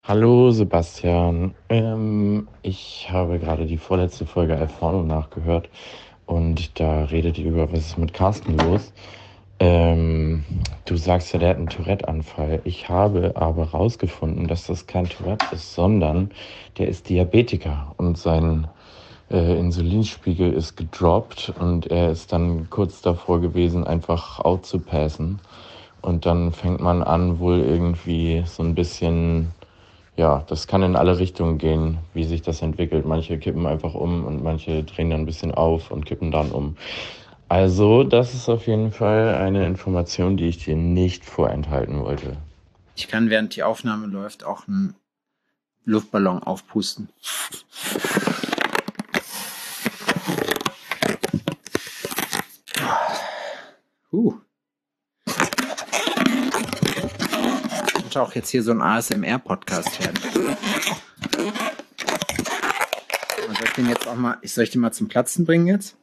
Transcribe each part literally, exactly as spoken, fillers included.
Hallo Sebastian, ähm, ich habe gerade die vorletzte Folge Alforno nachgehört und da redet ihr über, was ist mit Carsten los. Ähm, Du sagst ja, der hat einen Tourette-Anfall. Ich habe aber rausgefunden, dass das kein Tourette ist, sondern der ist Diabetiker und sein äh, Insulinspiegel ist gedroppt und er ist dann kurz davor gewesen, einfach out zu passen. Und dann fängt man an, wohl irgendwie so ein bisschen, ja, das kann in alle Richtungen gehen, wie sich das entwickelt. Manche kippen einfach um und manche drehen dann ein bisschen auf und kippen dann um. Also, das ist auf jeden Fall eine Information, die ich dir nicht vorenthalten wollte. Ich kann, während die Aufnahme läuft, auch einen Luftballon aufpusten. Uh. Könnte auch jetzt hier so ein A S M R-Podcast werden. Und soll ich den jetzt auch mal, ich soll ich den mal zum Platzen bringen jetzt?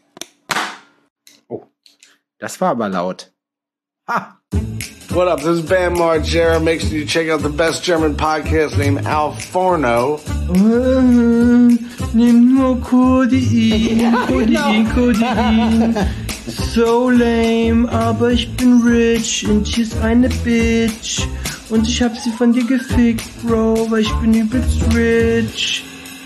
Oh, das war aber laut. Ha! What up? This is Bam Margera. Make sure you check out the best German podcast named Al Forno. Nimm nur Codein, Codein, Codein. So lame, aber ich bin rich und hier ist eine Bitch. Und ich hab sie von dir gefickt, Bro, weil ich bin übelst rich.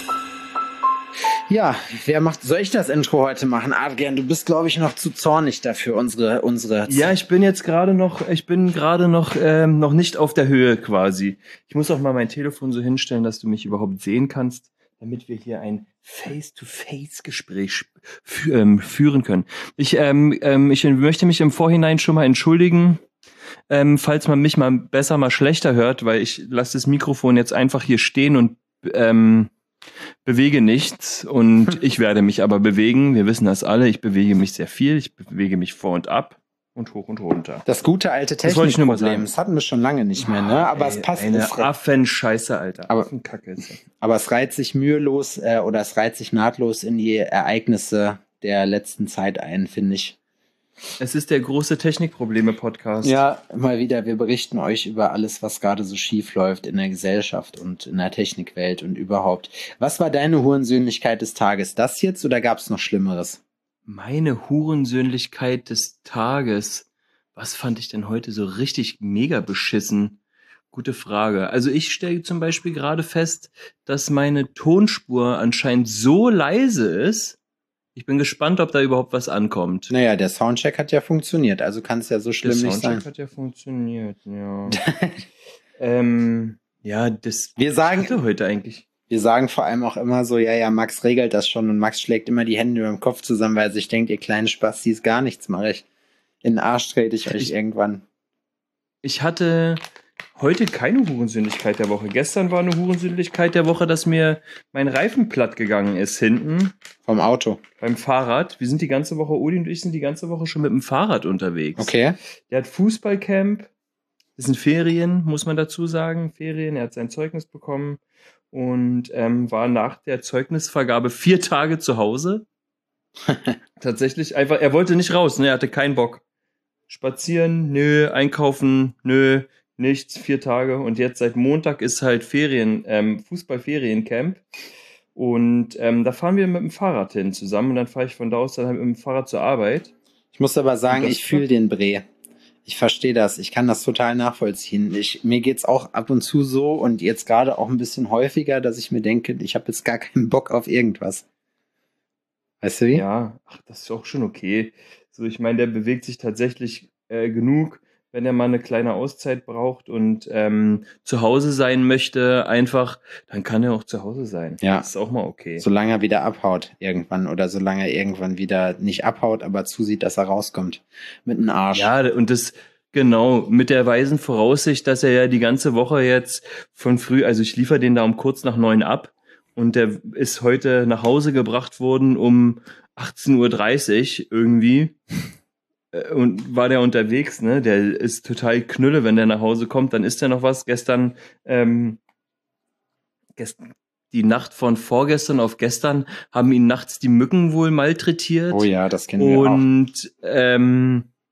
Ja, wer macht, soll ich das Intro heute machen? Adrian, du bist, glaube ich, noch zu zornig dafür, unsere, unsere. Ja, ich bin jetzt gerade noch, ich bin gerade noch, ähm, noch nicht auf der Höhe quasi. Ich muss auch mal mein Telefon so hinstellen, dass du mich überhaupt sehen kannst, damit wir hier ein Face-to-Face-Gespräch fü- ähm, führen können. Ich, ähm, ähm, ich möchte mich im Vorhinein schon mal entschuldigen, ähm, falls man mich mal besser, mal schlechter hört, weil ich lasse das Mikrofon jetzt einfach hier stehen und ähm, bewege nichts und ich werde mich aber bewegen. Wir wissen das alle. Ich bewege mich sehr viel. Ich bewege mich vor und ab und hoch und runter. Das gute alte Das wollte ich nur mal Technikproblem, sagen. das hatten wir schon lange nicht mehr, ne? Aber Ey, es passt. Eine es, Affenscheiße, Alter. Aber- Affenkacke ist das. aber es reiht sich mühelos äh, oder es reiht sich nahtlos in die Ereignisse der letzten Zeit ein, finde ich. Es ist der große Technikprobleme-Podcast. Ja, mal wieder, wir berichten euch über alles, was gerade so schief läuft in der Gesellschaft und in der Technikwelt und überhaupt. Was war deine Hurensöhnlichkeit des Tages? Das jetzt oder gab es noch Schlimmeres? Meine Hurensöhnlichkeit des Tages. Was fand ich denn heute so richtig mega beschissen? Gute Frage. Also ich stelle zum Beispiel gerade fest, dass meine Tonspur anscheinend so leise ist. Ich bin gespannt, ob da überhaupt was ankommt. Naja, der Soundcheck hat ja funktioniert, also kann es ja so schlimm Der nicht Soundcheck sein. hat ja funktioniert, ja. ähm, ja, das Wir sagen, hatte heute eigentlich. wir sagen vor allem auch immer so, ja, ja, Max regelt das schon und Max schlägt immer die Hände über dem Kopf zusammen, weil er sich denkt, ihr kleinen Spastis, gar nichts mache ich. In den Arsch trete ich euch Ich- irgendwann. Ich hatte heute keine Hurensöhnlichkeit der Woche. Gestern war eine Hurensöhnlichkeit der Woche, dass mir mein Reifen platt gegangen ist hinten Vom Auto. beim Fahrrad. Wir sind die ganze Woche, Uli und ich sind die ganze Woche schon mit dem Fahrrad unterwegs. Okay. Der hat Fußballcamp. Das sind Ferien, muss man dazu sagen. Ferien. Er hat sein Zeugnis bekommen und ähm, war nach der Zeugnisvergabe vier Tage zu Hause. Tatsächlich einfach, er wollte nicht raus, ne? Er hatte keinen Bock. Spazieren, nö, einkaufen, nö, nichts, vier Tage. Und jetzt seit Montag ist halt Ferien, ähm, Fußball-Feriencamp. Und ähm, da fahren wir mit dem Fahrrad hin zusammen. Und dann fahre ich von da aus dann halt mit dem Fahrrad zur Arbeit. Ich muss aber sagen, Und das- ich fühle den Bre. Ich verstehe das. Ich kann das total nachvollziehen. Ich, mir geht's auch ab und zu so und jetzt gerade auch ein bisschen häufiger, dass ich mir denke, ich habe jetzt gar keinen Bock auf irgendwas. Weißt du wie? Ja, ach, das ist auch schon okay. So, ich meine, der bewegt sich tatsächlich äh, genug, wenn er mal eine kleine Auszeit braucht und ähm, zu Hause sein möchte, einfach, dann kann er auch zu Hause sein. Ja. Das ist auch mal okay. Solange er wieder abhaut irgendwann oder solange er irgendwann wieder nicht abhaut, aber zusieht, dass er rauskommt. Mit einem Arsch. Ja, und das, genau, mit der weisen Voraussicht, dass er ja die ganze Woche jetzt von früh, also ich liefere den da um kurz nach neun ab und der ist heute nach Hause gebracht worden um achtzehn Uhr dreißig irgendwie Äh, und war der unterwegs, ne, der ist total knülle, wenn der nach Hause kommt, dann ist der noch was. Gestern, ähm, gestern, die Nacht von vorgestern auf gestern haben ihn nachts die Mücken wohl malträtiert. Oh ja, das kennen wir auch. Und ähm,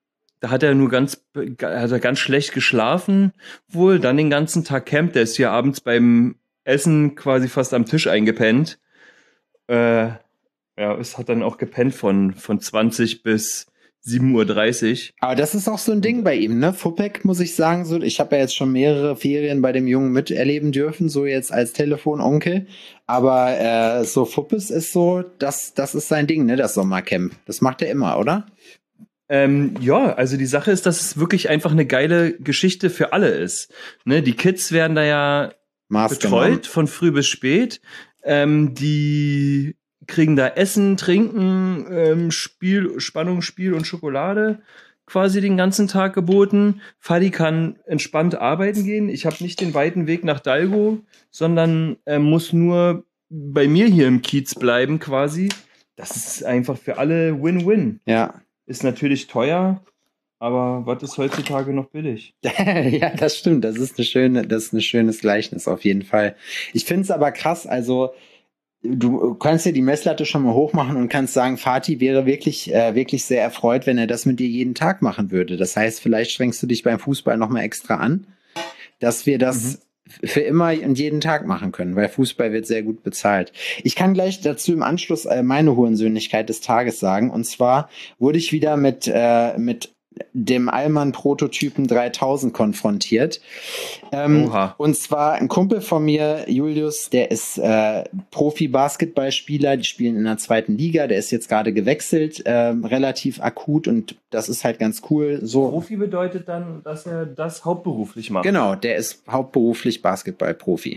da hat er nur ganz, hat er ganz schlecht geschlafen wohl, dann den ganzen Tag Camp, der ist hier abends beim Essen quasi fast am Tisch eingepennt. Äh, ja, es hat dann auch gepennt von, von zwanzig bis sieben Uhr dreißig. Aber das ist auch so ein Ding bei ihm, ne? Fuppek, muss ich sagen, so, ich habe ja jetzt schon mehrere Ferien bei dem Jungen miterleben dürfen, so jetzt als Telefononkel. Aber äh, so Fuppes ist so, das, das ist sein Ding, ne? Das Sommercamp. Das macht er immer, oder? Ähm, ja, also die Sache ist, dass es wirklich einfach eine geile Geschichte für alle ist. Ne? Die Kids werden da ja betreut von früh bis spät. Ähm, die kriegen da Essen, Trinken, ähm, Spiel, Spannung, Spiel und Schokolade quasi den ganzen Tag geboten. Fadi kann entspannt arbeiten gehen. Ich habe nicht den weiten Weg nach Dalgo, sondern äh, muss nur bei mir hier im Kiez bleiben quasi. Das ist einfach für alle Win-Win. Ja. Ist natürlich teuer, aber was ist heutzutage noch billig? Ja, das stimmt. Das ist eine schöne, das ist ein schönes Gleichnis auf jeden Fall. Ich finde es aber krass, also du kannst dir die Messlatte schon mal hochmachen und kannst sagen, Fatih wäre wirklich, äh, wirklich sehr erfreut, wenn er das mit dir jeden Tag machen würde. Das heißt, vielleicht strengst du dich beim Fußball noch mal extra an, dass wir das mhm. für immer und jeden Tag machen können, weil Fußball wird sehr gut bezahlt. Ich kann gleich dazu im Anschluss äh, meine Hurensöhnlichkeit des Tages sagen. Und zwar wurde ich wieder mit, äh, mit dem Allmann-Prototypen dreitausend konfrontiert. Ähm, Oha. Und zwar ein Kumpel von mir, Julius, der ist äh, Profi-Basketballspieler, die spielen in der zweiten Liga, der ist jetzt gerade gewechselt, äh, relativ akut und das ist halt ganz cool. So. Profi bedeutet dann, dass er das hauptberuflich macht. Genau, der ist hauptberuflich Basketball-Profi.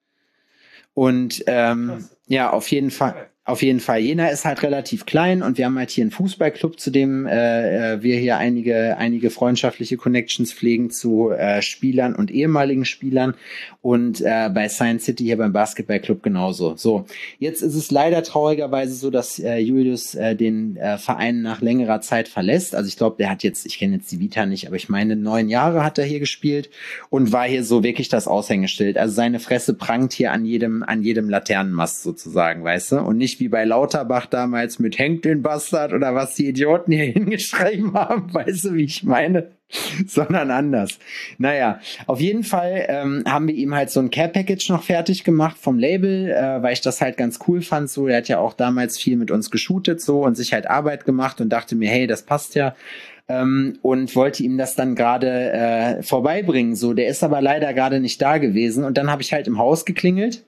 Und ähm, ja, auf jeden Fall. Auf jeden Fall. Jena ist halt relativ klein und wir haben halt hier einen Fußballclub, zu dem äh, wir hier einige einige freundschaftliche Connections pflegen zu äh, Spielern und ehemaligen Spielern und äh, bei Science City hier beim Basketballclub genauso. So, jetzt ist es leider traurigerweise so, dass äh, Julius äh, den äh, Verein nach längerer Zeit verlässt. Also ich glaube, der hat jetzt, ich kenne jetzt die Vita nicht, aber ich meine, neun Jahre hat er hier gespielt und war hier so wirklich das Aushängeschild. Also seine Fresse prangt hier an jedem an jedem Laternenmast sozusagen, weißt du? Und nicht wie bei Lauterbach damals mit "Hängt den Bastard" oder was die Idioten hier hingeschrieben haben, weißt du, wie ich meine? Sondern anders. Naja, auf jeden Fall ähm, haben wir ihm halt so ein Care-Package noch fertig gemacht vom Label, äh, weil ich das halt ganz cool fand. So, er hat ja auch damals viel mit uns geshootet so und sich halt Arbeit gemacht und dachte mir, hey, das passt ja. Ähm, und wollte ihm das dann gerade äh, vorbeibringen. So, der ist aber leider gerade nicht da gewesen. Und dann habe ich halt im Haus geklingelt.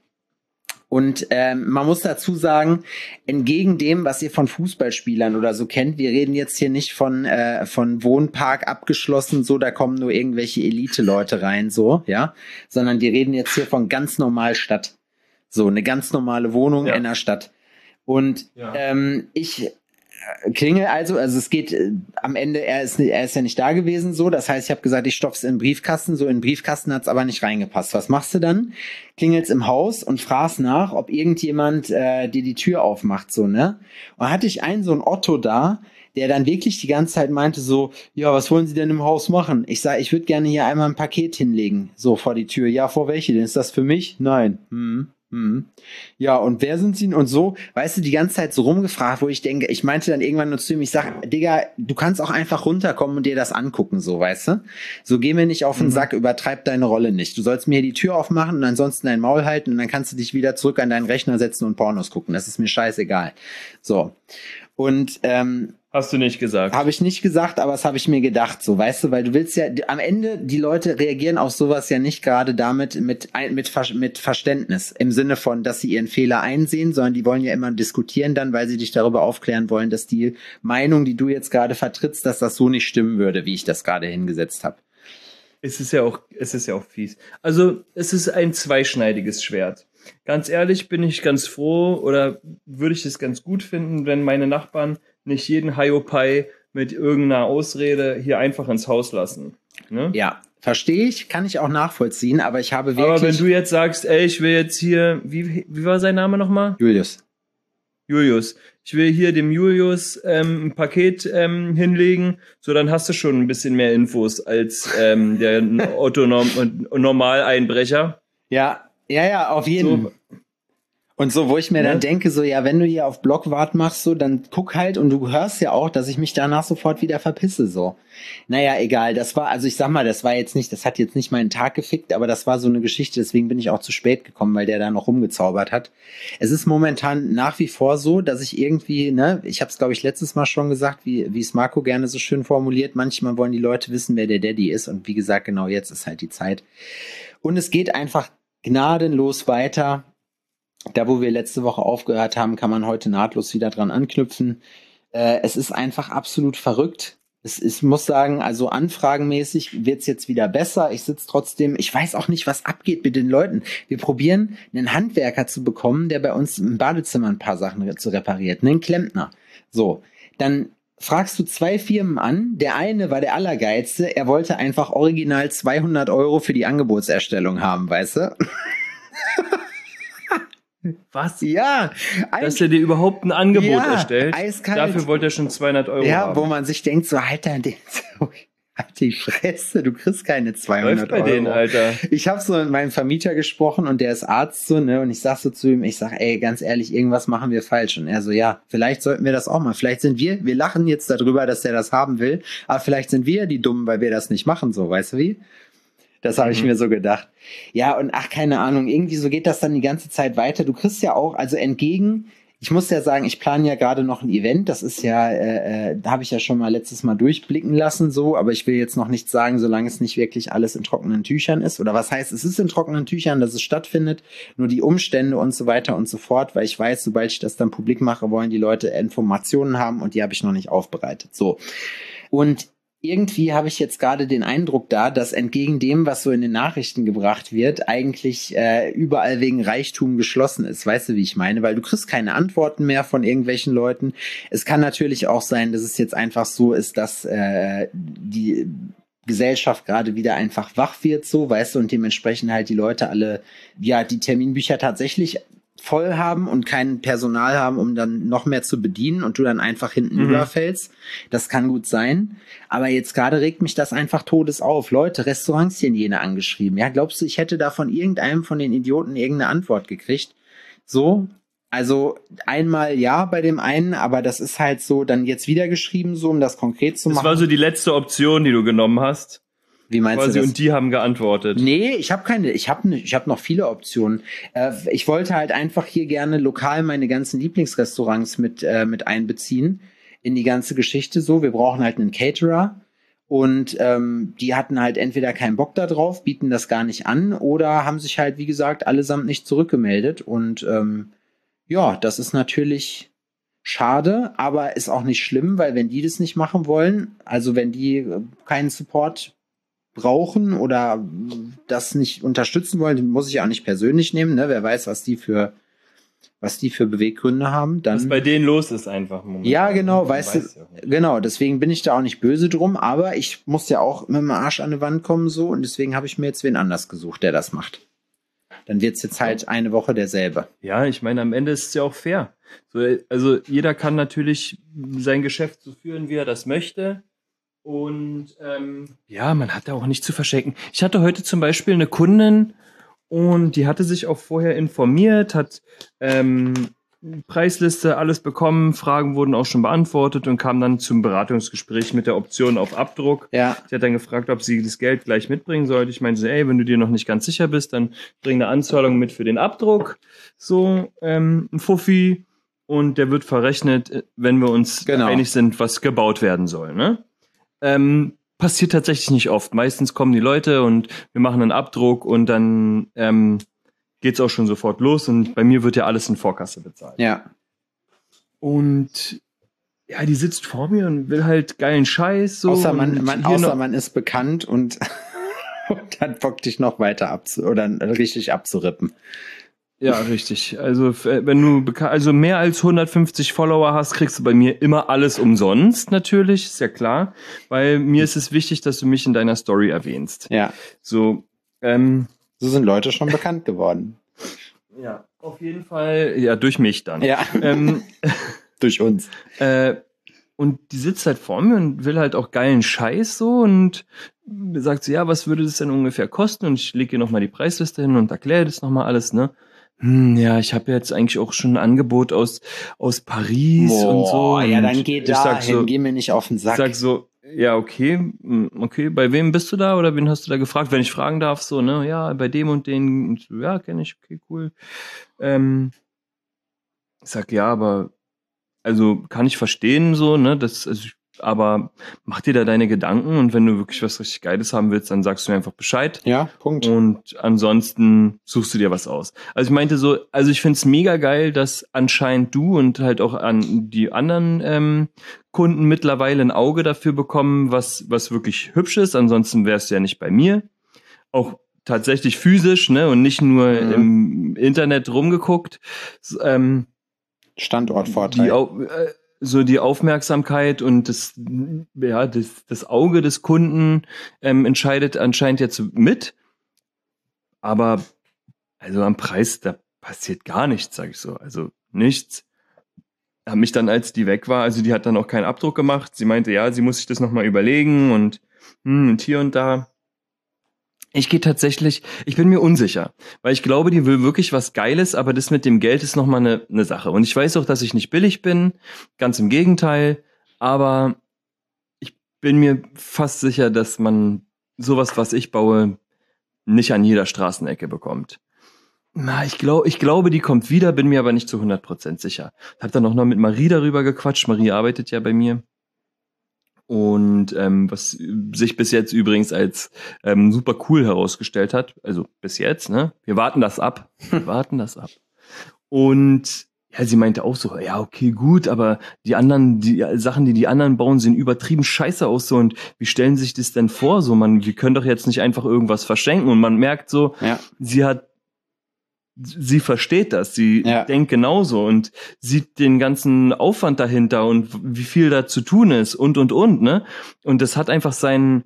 Und ähm, man muss dazu sagen, entgegen dem, was ihr von Fußballspielern oder so kennt, wir reden jetzt hier nicht von äh, von Wohnpark abgeschlossen, so da kommen nur irgendwelche Elite-Leute rein, so, ja, sondern die reden jetzt hier von ganz normal Stadt, so eine ganz normale Wohnung ja. in der Stadt. Und ja. ähm, ich klingel also, also es geht äh, am Ende, er ist er ist ja nicht da gewesen, so, das heißt, ich habe gesagt, ich stopf's in den Briefkasten, so in den Briefkasten hat's aber nicht reingepasst. Was machst du dann? Klingelt's im Haus und fragst nach, ob irgendjemand äh, dir die Tür aufmacht, so, ne? Und hatte ich einen so einen Otto da, der dann wirklich die ganze Zeit meinte so, ja, was wollen Sie denn im Haus machen? Ich sage, ich würde gerne hier einmal ein Paket hinlegen, so vor die Tür. Ja, vor welche denn? Ist das für mich? Nein. Hm. Mhm. Ja, und wer sind sie? Und so, weißt du, die ganze Zeit so rumgefragt, wo ich denke, ich meinte dann irgendwann nur zu ihm, ich sag, Digga, du kannst auch einfach runterkommen und dir das angucken, so, weißt du? So, geh mir nicht auf den mhm. Sack, übertreib deine Rolle nicht. Du sollst mir die Tür aufmachen und ansonsten dein Maul halten und dann kannst du dich wieder zurück an deinen Rechner setzen und Pornos gucken. Das ist mir scheißegal. So. Und, ähm, hast du nicht gesagt. Habe ich nicht gesagt, aber das habe ich mir gedacht, so, weißt du, weil du willst ja, am Ende, die Leute reagieren auf sowas ja nicht gerade damit mit, mit, mit Verständnis, im Sinne von, dass sie ihren Fehler einsehen, sondern die wollen ja immer diskutieren dann, weil sie dich darüber aufklären wollen, dass die Meinung, die du jetzt gerade vertrittst, dass das so nicht stimmen würde, wie ich das gerade hingesetzt habe. Es ist ja auch, es ist ja auch fies. Also, es ist ein zweischneidiges Schwert. Ganz ehrlich bin ich ganz froh oder würde ich es ganz gut finden, wenn meine Nachbarn nicht jeden Hiopai mit irgendeiner Ausrede hier einfach ins Haus lassen. Ne? Ja, verstehe ich, kann ich auch nachvollziehen, aber ich habe wirklich... Aber wenn du jetzt sagst, ey, ich will jetzt hier, wie, wie war sein Name nochmal? Julius. Julius. Ich will hier dem Julius ähm, ein Paket ähm, hinlegen, so dann hast du schon ein bisschen mehr Infos als ähm, der Otto Norm- Normaleinbrecher. Ja, ja, ja, auf jeden Fall. So. Und so, wo ich mir Ja. dann denke, so, ja, wenn du hier auf Blockwart machst, so, dann guck halt und du hörst ja auch, dass ich mich danach sofort wieder verpisse, so. Naja, egal, das war, also ich sag mal, das war jetzt nicht, das hat jetzt nicht meinen Tag gefickt, aber das war so eine Geschichte, deswegen bin ich auch zu spät gekommen, weil der da noch rumgezaubert hat. Es ist momentan nach wie vor so, dass ich irgendwie, ne, ich habe es, glaube ich, letztes Mal schon gesagt, wie wie es Marco gerne so schön formuliert, manchmal wollen die Leute wissen, wer der Daddy ist und wie gesagt, genau jetzt ist halt die Zeit. Und es geht einfach gnadenlos weiter. Da, wo wir letzte Woche aufgehört haben, kann man heute nahtlos wieder dran anknüpfen. Äh, es ist einfach absolut verrückt. Es ist, muss sagen, also anfragenmäßig wird's jetzt wieder besser. Ich sitze trotzdem, ich weiß auch nicht, was abgeht mit den Leuten. Wir probieren, einen Handwerker zu bekommen, der bei uns im Badezimmer ein paar Sachen zu repariert, einen Klempner. So, dann fragst du zwei Firmen an. Der eine war der Allergeilste. Er wollte einfach original zweihundert Euro für die Angebotserstellung haben, weißt du? Was? Ja, Dass er dir überhaupt ein Angebot Ja, erstellt. eiskalt. Dafür wollte er schon zweihundert Euro ja, haben. wo man sich denkt, so, Alter, den, halt die Fresse, du kriegst keine zweihundert Läuft bei Euro. denen, Alter. Ich habe so mit meinem Vermieter gesprochen und der ist Arzt so, ne, und ich sag so zu ihm, ich sag, ey, ganz ehrlich, irgendwas machen wir falsch. Und er so, ja, vielleicht sollten wir das auch mal. Vielleicht sind wir, wir lachen jetzt darüber, dass der das haben will, aber vielleicht sind wir die Dummen, weil wir das nicht machen, so, weißt du wie? Das habe ich Mhm. mir so gedacht. Ja, und ach, keine Ahnung, irgendwie so geht das dann die ganze Zeit weiter. Du kriegst ja auch, also entgegen, ich muss ja sagen, ich plane ja gerade noch ein Event, das ist ja, äh, äh, da habe ich ja schon mal letztes Mal durchblicken lassen, so, aber ich will jetzt noch nichts sagen, solange es nicht wirklich alles in trockenen Tüchern ist. Oder was heißt, es ist in trockenen Tüchern, dass es stattfindet, nur die Umstände und so weiter und so fort, weil ich weiß, sobald ich das dann publik mache, wollen die Leute Informationen haben und die habe ich noch nicht aufbereitet. So. Und irgendwie habe ich jetzt gerade den Eindruck da, dass entgegen dem, was so in den Nachrichten gebracht wird, eigentlich äh, überall wegen Reichtum geschlossen ist. Weißt du, wie ich meine? Weil du kriegst keine Antworten mehr von irgendwelchen Leuten. Es kann natürlich auch sein, dass es jetzt einfach so ist, dass äh, die Gesellschaft gerade wieder einfach wach wird, so, weißt du, und dementsprechend halt die Leute alle, ja, die Terminbücher tatsächlich voll haben und kein Personal haben, um dann noch mehr zu bedienen und du dann einfach hinten Mhm. überfällst. Das kann gut sein. Aber jetzt gerade regt mich das einfach todes auf. Leute, Restaurants hier in Jena angeschrieben. Ja, glaubst du, ich hätte da von irgendeinem von den Idioten irgendeine Antwort gekriegt? So, also einmal ja bei dem einen, aber das ist halt so dann jetzt wieder geschrieben, so um das konkret zu Das machen. war so die letzte Option, die du genommen hast. Wie meinst Quasi, du das? und die haben geantwortet. Nee, ich habe keine, ich habe ich hab noch viele Optionen. Äh, ich wollte halt einfach hier gerne lokal meine ganzen Lieblingsrestaurants mit äh, mit einbeziehen in die ganze Geschichte so. Wir brauchen halt einen Caterer und ähm, die hatten halt entweder keinen Bock da drauf, bieten das gar nicht an oder haben sich halt, wie gesagt, allesamt nicht zurückgemeldet und ähm, ja, das ist natürlich schade, aber ist auch nicht schlimm, weil wenn die das nicht machen wollen, also wenn die äh, keinen Support brauchen oder das nicht unterstützen wollen, muss ich auch nicht persönlich nehmen, ne? Wer weiß, was die für was die für Beweggründe haben, dann Was bei denen los ist einfach. Momentan. ja, genau, Man weißt weiß du, ja nicht. genau, deswegen bin ich da auch nicht böse drum, aber ich muss ja auch mit dem Arsch an die Wand kommen so und deswegen habe ich mir jetzt wen anders gesucht, der das macht. Dann wird's jetzt halt eine Woche derselbe. Ja, ich meine, am Ende ist es ja auch fair. So, also jeder kann natürlich sein Geschäft so führen, wie er das möchte. Und ähm, ja, man hat da auch nicht zu verschenken. Ich hatte heute zum Beispiel eine Kundin und die hatte sich auch vorher informiert, hat ähm, Preisliste, alles bekommen, Fragen wurden auch schon beantwortet und kam dann zum Beratungsgespräch mit der Option auf Abdruck. Ja, Sie hat dann gefragt, ob sie das Geld gleich mitbringen sollte. Ich meinte so, ey, wenn du dir noch nicht ganz sicher bist, dann bring eine Anzahlung mit für den Abdruck. So, ähm, ein Fuffi. Und der wird verrechnet, wenn wir uns Genau. einig sind, was gebaut werden soll, ne? Ähm, passiert tatsächlich nicht oft. Meistens kommen die Leute und wir machen einen Abdruck und dann ähm, geht's auch schon sofort los. Und bei mir wird ja alles in Vorkasse bezahlt. ja. Und ja, die sitzt vor mir und will halt geilen Scheiß. So Außer man, und man, hier außer noch- man ist bekannt und, und dann Bock dich noch weiter abzu oder richtig abzurippen. Ja, richtig. Also f- äh, wenn du beka- also mehr als hundertfünfzig Follower hast, kriegst du bei mir immer alles umsonst, natürlich, ist ja klar. Weil mir ist es wichtig, dass du mich in deiner Story erwähnst. Ja, So, ähm, so sind Leute schon bekannt geworden. ja, auf jeden Fall, ja, durch mich dann. Ja, Ähm, durch uns. Äh, und die sitzt halt vor mir und will halt auch geilen Scheiß so und sagt so, ja, was würde das denn ungefähr kosten? Und ich lege ihr nochmal die Preisliste hin und erkläre das nochmal alles, ne? Hm, ja, ich habe jetzt eigentlich auch schon ein Angebot aus, aus Paris Boah, und so. ja, Und dann geh ich sag dahin, so, geh mir nicht auf den ich Sack. sag so, ja, okay, hm, okay, bei wem bist du da oder wen hast du da gefragt? Wenn ich fragen darf, so, ne, ja, bei dem und den, und so, ja, kenne ich, okay, cool. Ähm, ich sag, ja, aber, also kann ich verstehen, so, ne, das, also, ich- aber mach dir da deine Gedanken und wenn du wirklich was richtig Geiles haben willst, dann sagst du mir einfach Bescheid. Ja, Punkt. Und ansonsten suchst du dir was aus. Also ich meinte so, also ich find's mega geil, dass anscheinend du und halt auch an die anderen ähm, Kunden mittlerweile ein Auge dafür bekommen, was, was wirklich hübsch ist. Ansonsten wärst du ja nicht bei mir. Auch tatsächlich physisch, ne? Und nicht nur Mhm. im Internet rumgeguckt. S- Ähm, die, Standortvorteil. Au- äh, so die Aufmerksamkeit und das, ja, das, das Auge des Kunden ähm, entscheidet anscheinend jetzt mit. Aber also am Preis, da passiert gar nichts, sag ich so. Also nichts. Hab mich dann, als die weg war, also die hat dann auch keinen Abdruck gemacht. Sie meinte, ja, sie muss sich das nochmal überlegen und, hm, und hier und da. Ich gehe tatsächlich, ich bin mir unsicher, weil ich glaube, die will wirklich was Geiles, aber das mit dem Geld ist nochmal eine, eine Sache. Und ich weiß auch, dass ich nicht billig bin, ganz im Gegenteil, aber ich bin mir fast sicher, dass man sowas, was ich baue, nicht an jeder Straßenecke bekommt. Na, ich glaube, ich glaube, die kommt wieder, bin mir aber nicht zu hundert Prozent sicher. Hab dann auch noch mit Marie darüber gequatscht. Marie arbeitet ja bei mir. Und ähm, was sich bis jetzt übrigens als ähm, super cool herausgestellt hat. Also bis jetzt, ne? Wir warten das ab. Wir warten das ab. Und ja, sie meinte auch so, ja, okay, gut, aber die anderen, die Sachen, die die anderen bauen, sehen übertrieben scheiße aus so. Und wie stellen sich das denn vor? So, man, wir können doch jetzt nicht einfach irgendwas verschenken. Und man merkt so, Ja. sie hat sie versteht das, sie Ja. denkt genauso und sieht den ganzen Aufwand dahinter und wie viel da zu tun ist und, und, und, ne? Und das hat einfach seinen,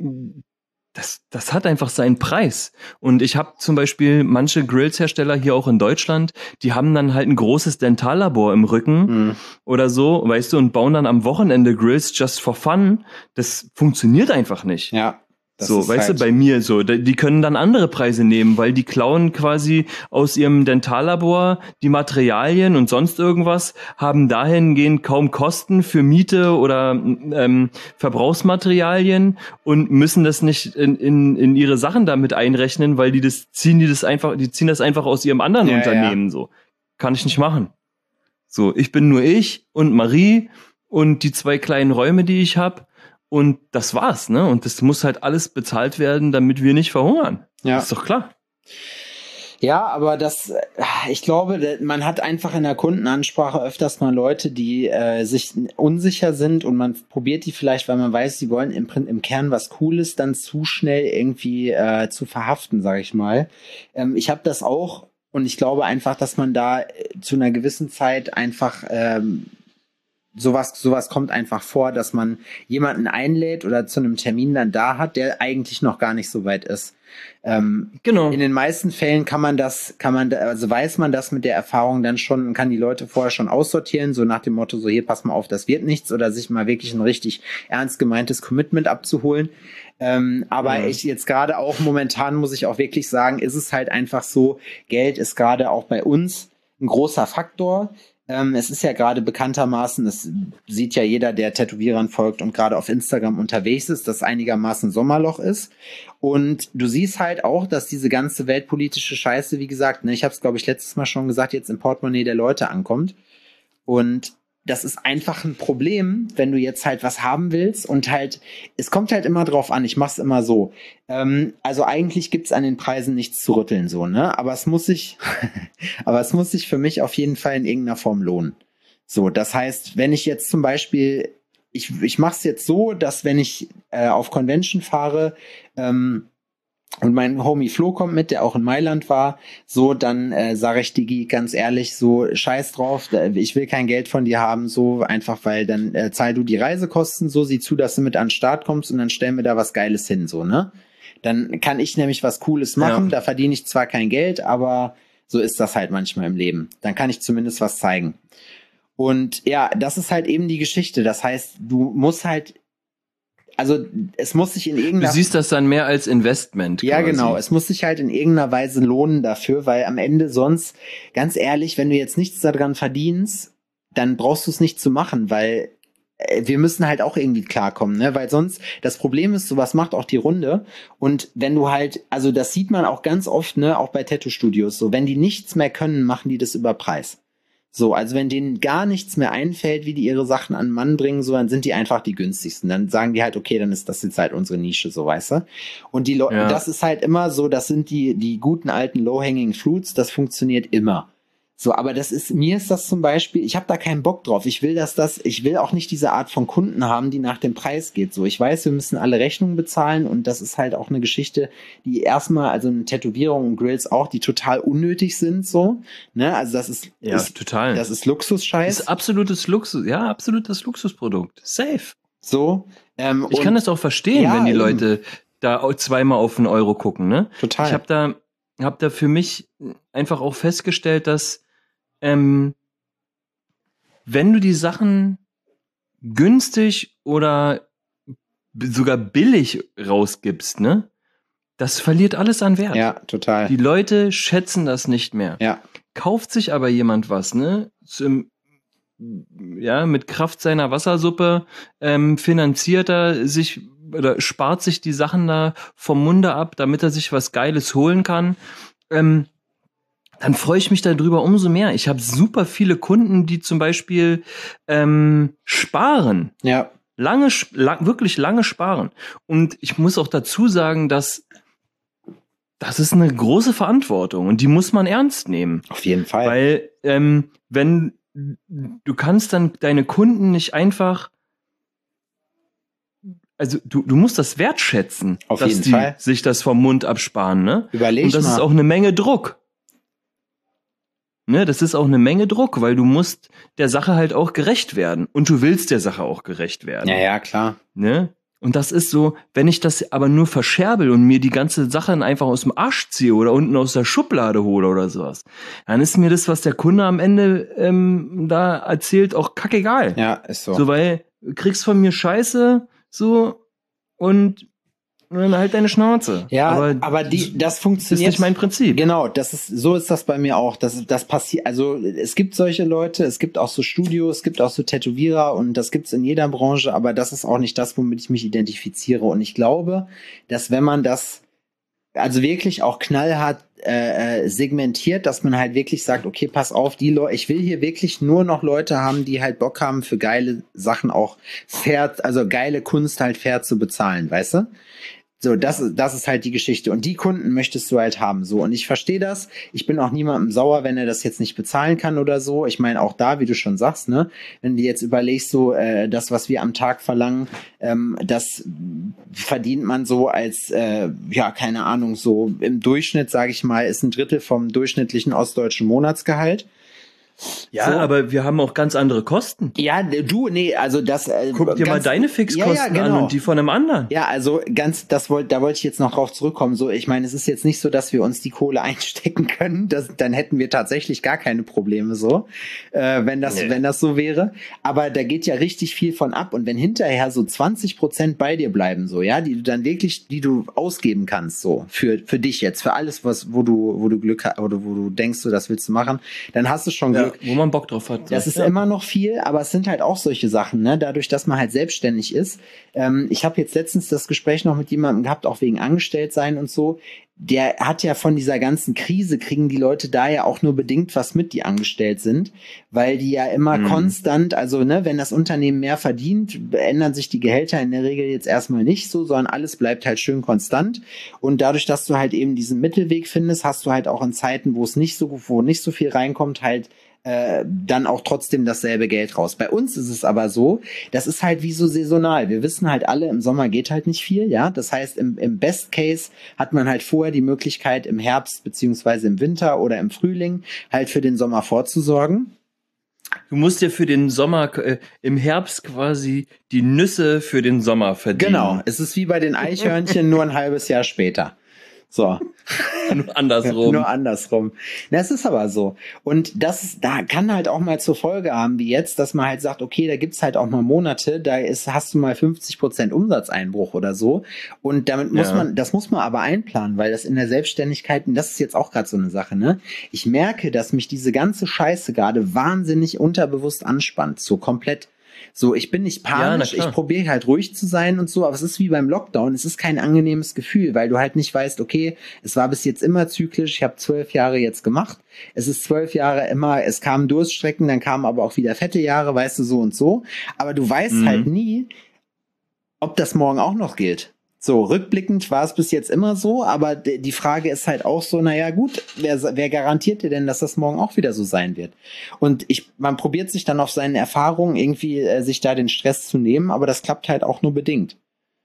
das, das hat einfach seinen Preis. Und ich habe zum Beispiel manche Grills-Hersteller hier auch in Deutschland, die haben dann halt ein großes Dentallabor im Rücken Mhm. oder so, weißt du, und bauen dann am Wochenende Grills just for fun. Das funktioniert einfach nicht. Ja. Das So, ist weißt halt, du, bei mir so, da- die können dann andere Preise nehmen, weil die klauen quasi aus ihrem Dentallabor die Materialien und sonst irgendwas, haben dahingehend kaum Kosten für Miete oder ähm, Verbrauchsmaterialien und müssen das nicht in, in, in ihre Sachen damit einrechnen, weil die das ziehen die das einfach, die ziehen das einfach aus ihrem anderen Ja, Unternehmen so. Kann ich nicht machen. So, ich bin nur ich und Marie und die zwei kleinen Räume, die ich habe. Und das war's, ne? Und das muss halt alles bezahlt werden, damit wir nicht verhungern. Ja. Ist doch klar. Ja, aber das, äh, ich glaube, da- man hat einfach in der Kundenansprache öfters mal Leute, die äh, sich unsicher sind und man probiert die vielleicht, weil man weiß, sie wollen im, Prin- im Kern was Cooles, dann zu schnell irgendwie äh, zu verhaften, sage ich mal. Ähm, ich habe das auch und ich glaube einfach, dass man da äh, zu einer gewissen Zeit einfach ähm, sowas, sowas kommt einfach vor, dass man jemanden einlädt oder zu einem Termin dann da hat, der eigentlich noch gar nicht so weit ist. Ähm, Genau. in den meisten Fällen kann man das, kann man, da- also weiß man das mit der Erfahrung dann schon und kann die Leute vorher schon aussortieren, so nach dem Motto, so hier, pass mal auf, das wird nichts, oder sich mal wirklich ein richtig ernst gemeintes Commitment abzuholen. Ähm, aber Mhm. ich jetzt gerade auch momentan, muss ich auch wirklich sagen, ist es halt einfach so, Geld ist gerade auch bei uns ein großer Faktor. Ähm, es ist ja gerade bekanntermaßen, das sieht ja jeder, der Tätowierern folgt und gerade auf Instagram unterwegs ist, dass einigermaßen Sommerloch ist. Und du siehst halt auch, dass diese ganze weltpolitische Scheiße, wie gesagt, ne, ich habe es, glaube ich, letztes Mal schon gesagt, jetzt im Portemonnaie der Leute ankommt. Und das ist einfach ein Problem, wenn du jetzt halt was haben willst und halt, es kommt halt immer drauf an, ich mach's immer so. Ähm, also eigentlich gibt's an den Preisen nichts zu rütteln, so, ne? Aber es muss sich, aber es muss sich für mich auf jeden Fall in irgendeiner Form lohnen. So, das heißt, wenn ich jetzt zum Beispiel, ich, ich mach's jetzt so, dass wenn ich äh, auf Convention fahre, ähm, und mein Homie Flo kommt mit, der auch in Mailand war, so, dann äh, sage ich Digi ganz ehrlich, so, scheiß drauf, ich will kein Geld von dir haben, so, einfach, weil dann äh, zahl du die Reisekosten, so, sieh zu, dass du mit an den Start kommst und dann stellen wir da was Geiles hin, so, ne? Dann kann ich nämlich was Cooles machen, Ja. da verdiene ich zwar kein Geld, aber so ist das halt manchmal im Leben. Dann kann ich zumindest was zeigen. Und ja, das ist halt eben die Geschichte, das heißt, du musst halt also es muss sich in irgendeiner... Du siehst das dann mehr als Investment. Ja, quasi. genau. Es muss sich halt in irgendeiner Weise lohnen dafür, weil am Ende sonst, ganz ehrlich, wenn du jetzt nichts daran verdienst, dann brauchst du es nicht zu machen, weil wir müssen halt auch irgendwie klarkommen, ne? Weil sonst, das Problem ist, sowas macht auch die Runde. Und wenn du halt, also das sieht man auch ganz oft, ne, auch bei Tattoo-Studios, so, wenn die nichts mehr können, machen die das über Preis. So, also wenn denen gar nichts mehr einfällt, wie die ihre Sachen an den Mann bringen, so, dann sind die einfach die günstigsten. Dann sagen die halt, okay, dann ist das jetzt halt unsere Nische, so, weißt du? Und die Leute, Ja. das ist halt immer so, das sind die, die guten alten Low-Hanging Fruits, das funktioniert immer. So, aber das ist, mir ist das zum Beispiel, ich habe da keinen Bock drauf. Ich will, dass das, ich will auch nicht diese Art von Kunden haben, die nach dem Preis geht. So, ich weiß, wir müssen alle Rechnungen bezahlen und das ist halt auch eine Geschichte, die erstmal, also eine Tätowierung und Grills auch, die total unnötig sind, so, ne, also das ist, Ja, ist total. das ist Luxusscheiß. Das ist absolutes Luxus, ja, absolutes Luxusprodukt. Safe. So, ähm, Ich und- kann das auch verstehen, Ja, wenn die eben. Leute da auch zweimal auf einen Euro gucken, ne? Total. Ich habe da, hab da für mich einfach auch festgestellt, dass ähm, wenn du die Sachen günstig oder b- sogar billig rausgibst, ne, das verliert alles an Wert. Ja, total. Die Leute schätzen das nicht mehr. Ja. Kauft sich aber jemand was, ne, zum, ja, mit Kraft seiner Wassersuppe ähm, finanziert er sich oder spart sich die Sachen da vom Munde ab, damit er sich was Geiles holen kann. Ähm, dann freue ich mich darüber umso mehr. Ich habe super viele Kunden, die zum Beispiel ähm, sparen. Ja. Lange, sp- lang, wirklich lange sparen. Und ich muss auch dazu sagen, dass das ist eine große Verantwortung und die muss man ernst nehmen. Auf jeden Fall. Weil ähm, wenn du kannst dann deine Kunden nicht einfach, also du, du musst das wertschätzen, Auf dass jeden die Fall. sich das vom Mund absparen, ne? Überleg Und das mal. ist auch eine Menge Druck. Ne, das ist auch eine Menge Druck, weil du musst der Sache halt auch gerecht werden. Und du willst der Sache auch gerecht werden. Ja, ja, klar. Ne? Und das ist so, wenn ich das aber nur verscherbel und mir die ganze Sache einfach aus dem Arsch ziehe oder unten aus der Schublade hole oder sowas, dann ist mir das, was der Kunde am Ende ähm, da erzählt, auch kackegal. Ja, ist so. So, weil du kriegst von mir Scheiße, so, und dann halt deine Schnauze. Ja, aber, aber die, das funktioniert. ist nicht mein Prinzip. Genau, das ist, so ist das bei mir auch. Das, das passiert, also es gibt solche Leute, es gibt auch so Studios, es gibt auch so Tätowierer und das gibt's in jeder Branche, aber das ist auch nicht das, womit ich mich identifiziere. Und ich glaube, dass wenn man das also wirklich auch knallhart äh, segmentiert, dass man halt wirklich sagt, okay, pass auf, die Leute, ich will hier wirklich nur noch Leute haben, die halt Bock haben, für geile Sachen auch fair, also geile Kunst halt fair zu bezahlen, weißt du? So, das, das ist halt die Geschichte. Und die Kunden möchtest du halt haben. So, und ich verstehe das. Ich bin auch niemandem sauer, wenn er das jetzt nicht bezahlen kann oder so. Ich meine, auch da, wie du schon sagst, ne, wenn du jetzt überlegst, so, äh, das, was wir am Tag verlangen, ähm, das verdient man so als, äh, ja, keine Ahnung, so im Durchschnitt, sage ich mal, ist ein Drittel vom durchschnittlichen ostdeutschen Monatsgehalt. Ja, So. aber wir haben auch ganz andere Kosten. Ja, du, nee, also das. Äh, Guck dir mal ganz- deine Fixkosten Ja, ja, genau. an und die von einem anderen. Ja, also ganz, das wollte, da wollte ich jetzt noch drauf zurückkommen. So, ich meine, es ist jetzt nicht so, dass wir uns die Kohle einstecken können. Das, dann hätten wir tatsächlich gar keine Probleme so, äh, wenn das, Nee. wenn das so wäre. Aber da geht ja richtig viel von ab. Und wenn hinterher so zwanzig Prozent bei dir bleiben, so, ja, die du dann wirklich, die du ausgeben kannst, so für für dich jetzt, für alles, was, wo du, wo du Glück hast oder wo du denkst, so, das willst du machen, dann hast du schon Ja, Glück. wo man Bock drauf hat. Das ist ja. immer noch viel, aber es sind halt auch solche Sachen, ne? Dadurch, dass man halt selbstständig ist. Ähm, ich habe jetzt letztens das Gespräch noch mit jemandem gehabt, auch wegen Angestelltsein und so. Der hat ja von dieser ganzen Krise, kriegen die Leute da ja auch nur bedingt was mit, die angestellt sind, weil die ja immer Mhm. konstant, also ne, wenn das Unternehmen mehr verdient, ändern sich die Gehälter in der Regel jetzt erstmal nicht so, sondern alles bleibt halt schön konstant. Und dadurch, dass du halt eben diesen Mittelweg findest, hast du halt auch in Zeiten, wo es nicht so, wo nicht so viel reinkommt, halt äh, dann auch trotzdem dasselbe Geld raus. Bei uns ist es aber so, das ist halt wie so saisonal. Wir wissen halt alle, im Sommer geht halt nicht viel, ja. Das heißt, im, im Best Case hat man halt vorher die Möglichkeit, im Herbst beziehungsweise im Winter oder im Frühling halt für den Sommer vorzusorgen. Du musst dir für den Sommer, äh, im Herbst quasi die Nüsse für den Sommer verdienen. Genau. Es ist wie bei den Eichhörnchen, nur ein halbes Jahr später. So. Nur andersrum. Nur andersrum. Das ist aber so. Und das da kann halt auch mal zur Folge haben, wie jetzt, dass man halt sagt, okay, da gibt's halt auch mal Monate, da ist, hast du mal fünfzig Prozent Umsatzeinbruch oder so. Und damit muss Ja. man, das muss man aber einplanen, weil das in der Selbstständigkeit, und das ist jetzt auch gerade so eine Sache, ne? Ich merke, dass mich diese ganze Scheiße gerade wahnsinnig unterbewusst anspannt, so komplett. So, ich bin nicht Ja, na panisch, klar. ich probiere halt ruhig zu sein und so, aber es ist wie beim Lockdown, es ist kein angenehmes Gefühl, weil du halt nicht weißt, okay, es war bis jetzt immer zyklisch, ich habe zwölf Jahre jetzt gemacht, es ist zwölf Jahre immer, es kamen Durststrecken, dann kamen aber auch wieder fette Jahre, weißt du, so und so, aber du weißt Mhm. halt nie, ob das morgen auch noch gilt. So, rückblickend war es bis jetzt immer so, aber d- die Frage ist halt auch so, naja gut, wer, wer garantiert dir denn, dass das morgen auch wieder so sein wird? Und ich, man probiert sich dann auf seinen Erfahrungen irgendwie, äh, sich da den Stress zu nehmen, aber das klappt halt auch nur bedingt.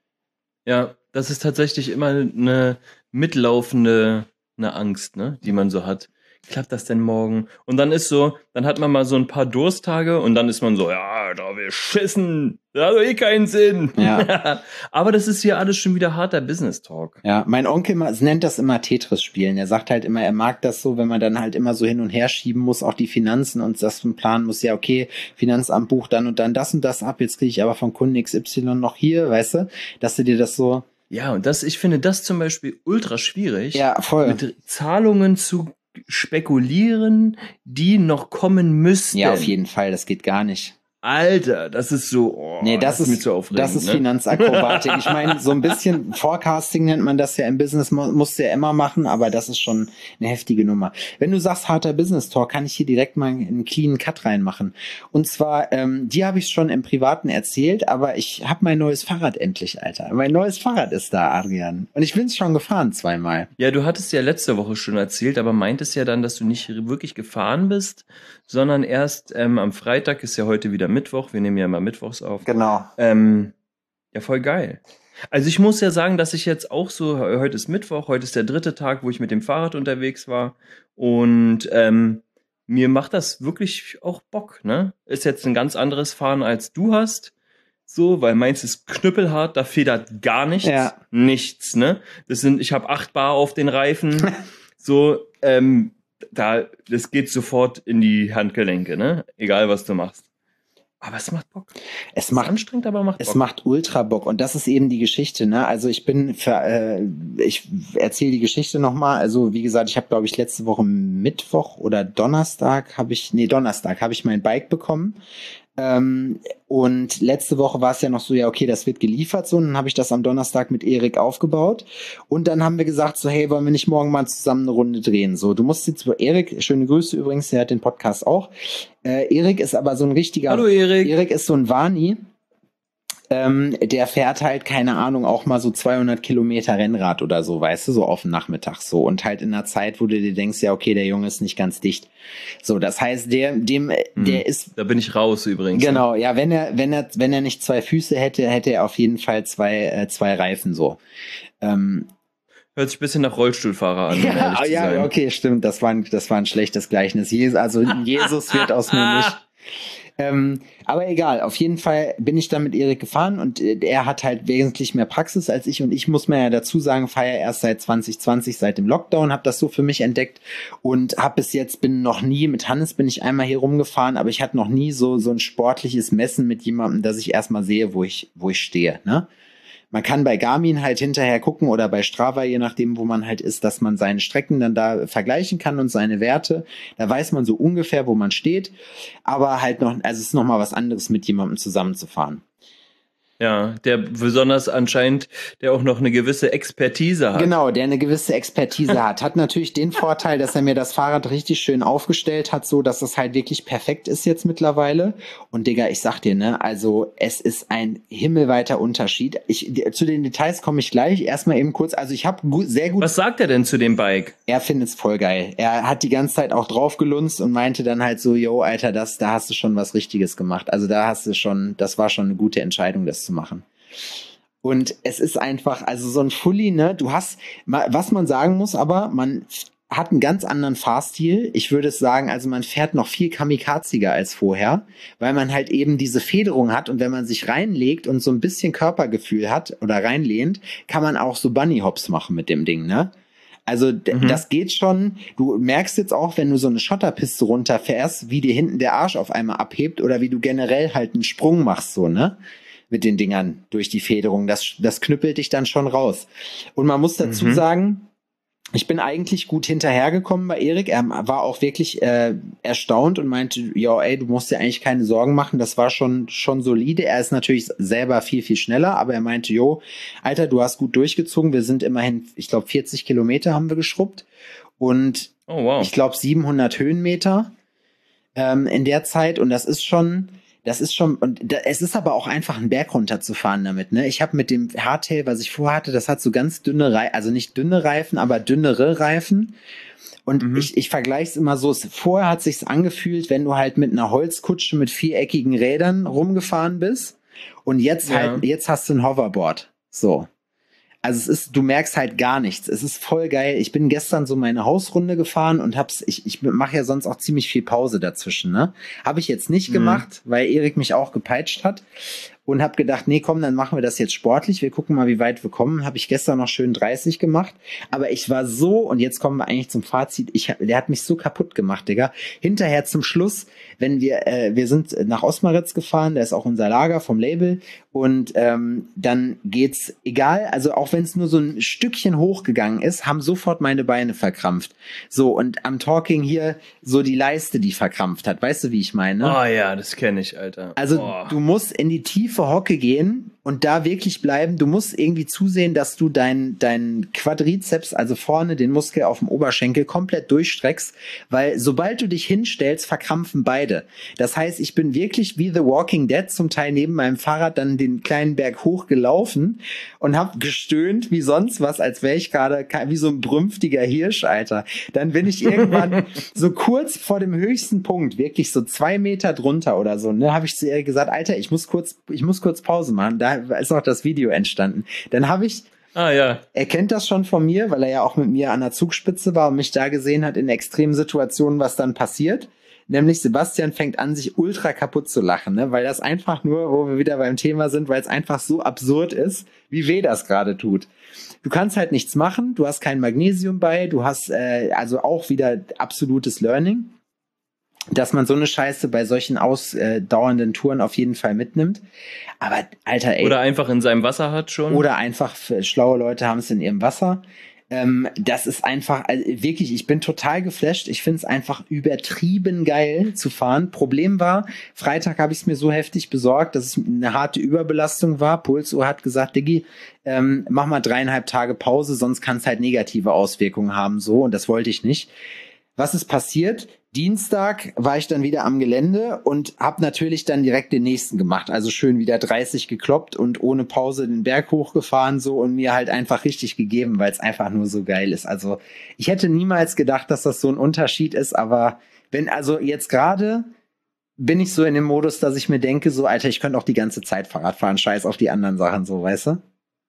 Ja, das ist tatsächlich immer eine mitlaufende eine Angst, ne, die man so hat. Klappt das denn morgen? Und dann ist so, dann hat man mal so ein paar Dursttage und dann ist man so, ja, da wir schissen, das hat doch eh keinen Sinn. Ja. Aber das ist hier alles schon wieder harter Business Talk. Ja, mein Onkel ma- nennt das immer Tetris spielen. Er sagt halt immer, er mag das so, wenn man dann halt immer so hin und her schieben muss, auch die Finanzen und das planen muss. Ja, okay, Finanzamt bucht dann und dann das und das ab. Jetzt kriege ich aber vom Kunden X Y noch hier, weißt du, dass du dir das so, Ja, und das, ich finde das zum Beispiel ultra schwierig, ja, voll. mit Zahlungen zu spekulieren, die noch kommen müssten. Ja, auf jeden Fall, das geht gar nicht. Alter, das ist so, oh, Nee, das, mir ist, zu aufregend. das ist ne? Finanzakrobatik. Ich meine, so ein bisschen Forecasting nennt man das ja im Business, mu- musst du ja immer machen, aber das ist schon eine heftige Nummer. Wenn du sagst harter Business Talk, kann ich hier direkt mal einen cleanen Cut reinmachen. Und zwar, ähm, die habe ich schon im Privaten erzählt, aber ich habe mein neues Fahrrad endlich, Alter. Mein neues Fahrrad ist da, Adrian. Und ich bin es schon gefahren zweimal. Ja, du hattest ja letzte Woche schon erzählt, aber meintest ja dann, dass du nicht wirklich gefahren bist, sondern erst ähm, am Freitag, ist ja heute wieder Mittwoch, wir nehmen ja immer Mittwochs auf. Genau. Ähm, ja, voll geil. Also ich muss ja sagen, dass ich jetzt auch so, heute ist Mittwoch, heute ist der dritte Tag, wo ich mit dem Fahrrad unterwegs war und ähm, mir macht das wirklich auch Bock, ne? Ist jetzt ein ganz anderes Fahren, als du hast, so, weil meins ist knüppelhart, da federt gar nichts, Ja. nichts, ne? Das sind, ich habe acht Bar auf den Reifen, so, ähm, da, das geht sofort in die Handgelenke, ne? Egal, was du machst. Aber es macht Bock. Es Ist macht anstrengend, aber macht Es Bock. macht ultra Bock und das ist eben die Geschichte, ne? Also ich bin für, äh, ich erzähle die Geschichte nochmal. Also wie gesagt, ich habe glaube ich letzte Woche Mittwoch oder Donnerstag habe ich, nee Donnerstag habe ich mein Bike bekommen. Ähm, und letzte Woche war es ja noch so, ja okay, das wird geliefert so. Und dann habe ich das am Donnerstag mit Erik aufgebaut und dann haben wir gesagt so, hey, wollen wir nicht morgen mal zusammen eine Runde drehen? So, du musst jetzt, Erik, schöne Grüße übrigens, der hat den Podcast auch. Äh, Erik ist aber so ein richtiger, Hallo Erik. Erik ist so ein Wani. Ähm, der fährt halt, keine Ahnung, auch mal so zweihundert Kilometer Rennrad oder so, weißt du, so auf den Nachmittag so. Und halt in einer Zeit, wo du dir denkst, ja, okay, der Junge ist nicht ganz dicht. So, das heißt, der, dem, Hm. der ist, Da bin ich raus übrigens. genau, ja, wenn er, wenn er, wenn er nicht zwei Füße hätte, hätte er auf jeden Fall zwei, äh, zwei Reifen so. Ähm, Hört sich ein bisschen nach Rollstuhlfahrer an, um ja, ehrlich zu ja, sein. okay, stimmt, das war ein, das war ein schlechtes Gleichnis. Jesus, also Jesus wird aus mir nicht. Ähm, aber egal, auf jeden Fall bin ich dann mit Erik gefahren und äh, er hat halt wesentlich mehr Praxis als ich und ich muss mir ja dazu sagen, fahre erst seit zwanzig zwanzig, seit dem Lockdown, habe das so für mich entdeckt und habe bis jetzt, bin noch nie, mit Hannes bin ich einmal hier rumgefahren, aber ich hatte noch nie so so ein sportliches Messen mit jemandem, dass ich erstmal sehe, wo ich wo ich stehe, ne? Man kann bei Garmin halt hinterher gucken oder bei Strava, je nachdem, wo man halt ist, dass man seine Strecken dann da vergleichen kann und seine Werte. Da weiß man so ungefähr, wo man steht. Aber halt noch, also es ist noch mal was anderes, mit jemandem zusammenzufahren. Ja, der besonders anscheinend, der auch noch eine gewisse Expertise hat. Genau, der eine gewisse Expertise hat. Hat natürlich den Vorteil, dass er mir das Fahrrad richtig schön aufgestellt hat, so dass es halt wirklich perfekt ist jetzt mittlerweile. Und Digga, ich sag dir, ne, also es ist ein himmelweiter Unterschied. Ich, zu den Details komme ich gleich. Erstmal eben kurz, also ich habe gut, sehr gut. Was sagt er denn zu dem Bike? Er findet's voll geil. Er hat die ganze Zeit auch drauf gelunzt und meinte dann halt so, yo, Alter, das, da hast du schon was Richtiges gemacht. Also da hast du schon, das war schon eine gute Entscheidung, das zu machen. Und es ist einfach, also so ein Fully, ne, du hast, was man sagen muss, aber man hat einen ganz anderen Fahrstil. Ich würde es sagen, also man fährt noch viel kamikaziger als vorher, weil man halt eben diese Federung hat und wenn man sich reinlegt und so ein bisschen Körpergefühl hat oder reinlehnt, kann man auch so Bunny Hops machen mit dem Ding, ne? Also d- Mhm. das geht schon. Du merkst jetzt auch, wenn du so eine Schotterpiste runterfährst, wie dir hinten der Arsch auf einmal abhebt oder wie du generell halt einen Sprung machst, so, ne? Mit den Dingern durch die Federung. Das, das knüppelt dich dann schon raus. Und man muss dazu Mhm. sagen, ich bin eigentlich gut hinterhergekommen bei Erik. Er war auch wirklich äh, erstaunt und meinte, ja, ey, du musst dir eigentlich keine Sorgen machen. Das war schon schon solide. Er ist natürlich selber viel, viel schneller, aber er meinte, jo, Alter, du hast gut durchgezogen. Wir sind immerhin, ich glaube, vierzig Kilometer haben wir geschrubbt und Oh, wow. ich glaube siebenhundert Höhenmeter ähm, in der Zeit. Und das ist schon, das ist schon, und da, es ist aber auch einfach einen Berg runterzufahren damit, ne? Ich habe mit dem Hardtail, was ich vorhatte, das hat so ganz dünne Reifen, also nicht dünne Reifen, aber dünnere Reifen. Und Mhm. ich, ich vergleiche es immer so, es, vorher hat sich's angefühlt, wenn du halt mit einer Holzkutsche mit viereckigen Rädern rumgefahren bist. Und jetzt Ja. halt, jetzt hast du ein Hoverboard. So. Also es ist, du merkst halt gar nichts. Es ist voll geil. Ich bin gestern so meine Hausrunde gefahren und hab's, ich, ich mache ja sonst auch ziemlich viel Pause dazwischen, ne? Habe ich jetzt nicht Mhm. gemacht, weil Erik mich auch gepeitscht hat und hab gedacht, nee, komm, dann machen wir das jetzt sportlich. Wir gucken mal, wie weit wir kommen. Habe ich gestern noch schön dreißig gemacht. Aber ich war so, und jetzt kommen wir eigentlich zum Fazit, ich, der hat mich so kaputt gemacht, Digga. Hinterher zum Schluss, wenn wir, äh, wir sind nach Osmaritz gefahren, da ist auch unser Lager vom Label und ähm, dann geht's, egal, also auch wenn es nur so ein Stückchen hochgegangen ist, haben sofort meine Beine verkrampft. So, und am Talking hier so die Leiste, die verkrampft hat. Weißt du, wie ich meine? Oh ja, das kenne ich, Alter. Also oh. du musst in die tiefe Hocke gehen und da wirklich bleiben. Du musst irgendwie zusehen, dass du dein, dein Quadrizeps, also vorne den Muskel auf dem Oberschenkel, komplett durchstreckst, weil sobald du dich hinstellst, verkrampfen beide. Das heißt, ich bin wirklich wie The Walking Dead zum Teil neben meinem Fahrrad dann den kleinen Berg hochgelaufen und hab gestöhnt wie sonst was, als wäre ich gerade wie so ein brünftiger Hirsch, Alter. Dann bin ich irgendwann so kurz vor dem höchsten Punkt, wirklich so zwei Meter drunter oder so, ne, habe ich zu ihr gesagt, Alter, ich muss kurz, ich muss kurz Pause machen. Da ist auch das Video entstanden. Dann habe ich, Ah ja. er kennt das schon von mir, weil er ja auch mit mir an der Zugspitze war und mich da gesehen hat in extremen Situationen, was dann passiert. Nämlich Sebastian fängt an, sich ultra kaputt zu lachen, ne? Weil das einfach nur, wo wir wieder beim Thema sind, weil es einfach so absurd ist, wie weh das gerade tut. Du kannst halt nichts machen, du hast kein Magnesium bei, du hast äh, also auch wieder absolutes Learning, dass man so eine Scheiße bei solchen ausdauernden Touren auf jeden Fall mitnimmt. Aber Alter, ey. Oder einfach in seinem Wasser hat schon. Oder einfach, schlaue Leute haben es in ihrem Wasser. Ähm, das ist einfach, also wirklich, ich bin total geflasht. Ich finde es einfach übertrieben geil zu fahren. Problem war, Freitag habe ich es mir so heftig besorgt, dass es eine harte Überbelastung war. Pulsuhr hat gesagt, Diggi, ähm, mach mal dreieinhalb Tage Pause, sonst kann es halt negative Auswirkungen haben. So, und das wollte ich nicht. Was ist passiert? Dienstag war ich dann wieder am Gelände und habe natürlich dann direkt den nächsten gemacht. Also schön wieder dreißig gekloppt und ohne Pause den Berg hochgefahren so und mir halt einfach richtig gegeben, weil es einfach nur so geil ist. Also ich hätte niemals gedacht, dass das so ein Unterschied ist, aber wenn, also jetzt gerade bin ich so in dem Modus, dass ich mir denke, so Alter, ich könnte auch die ganze Zeit Fahrrad fahren, scheiß auf die anderen Sachen, so, weißt du?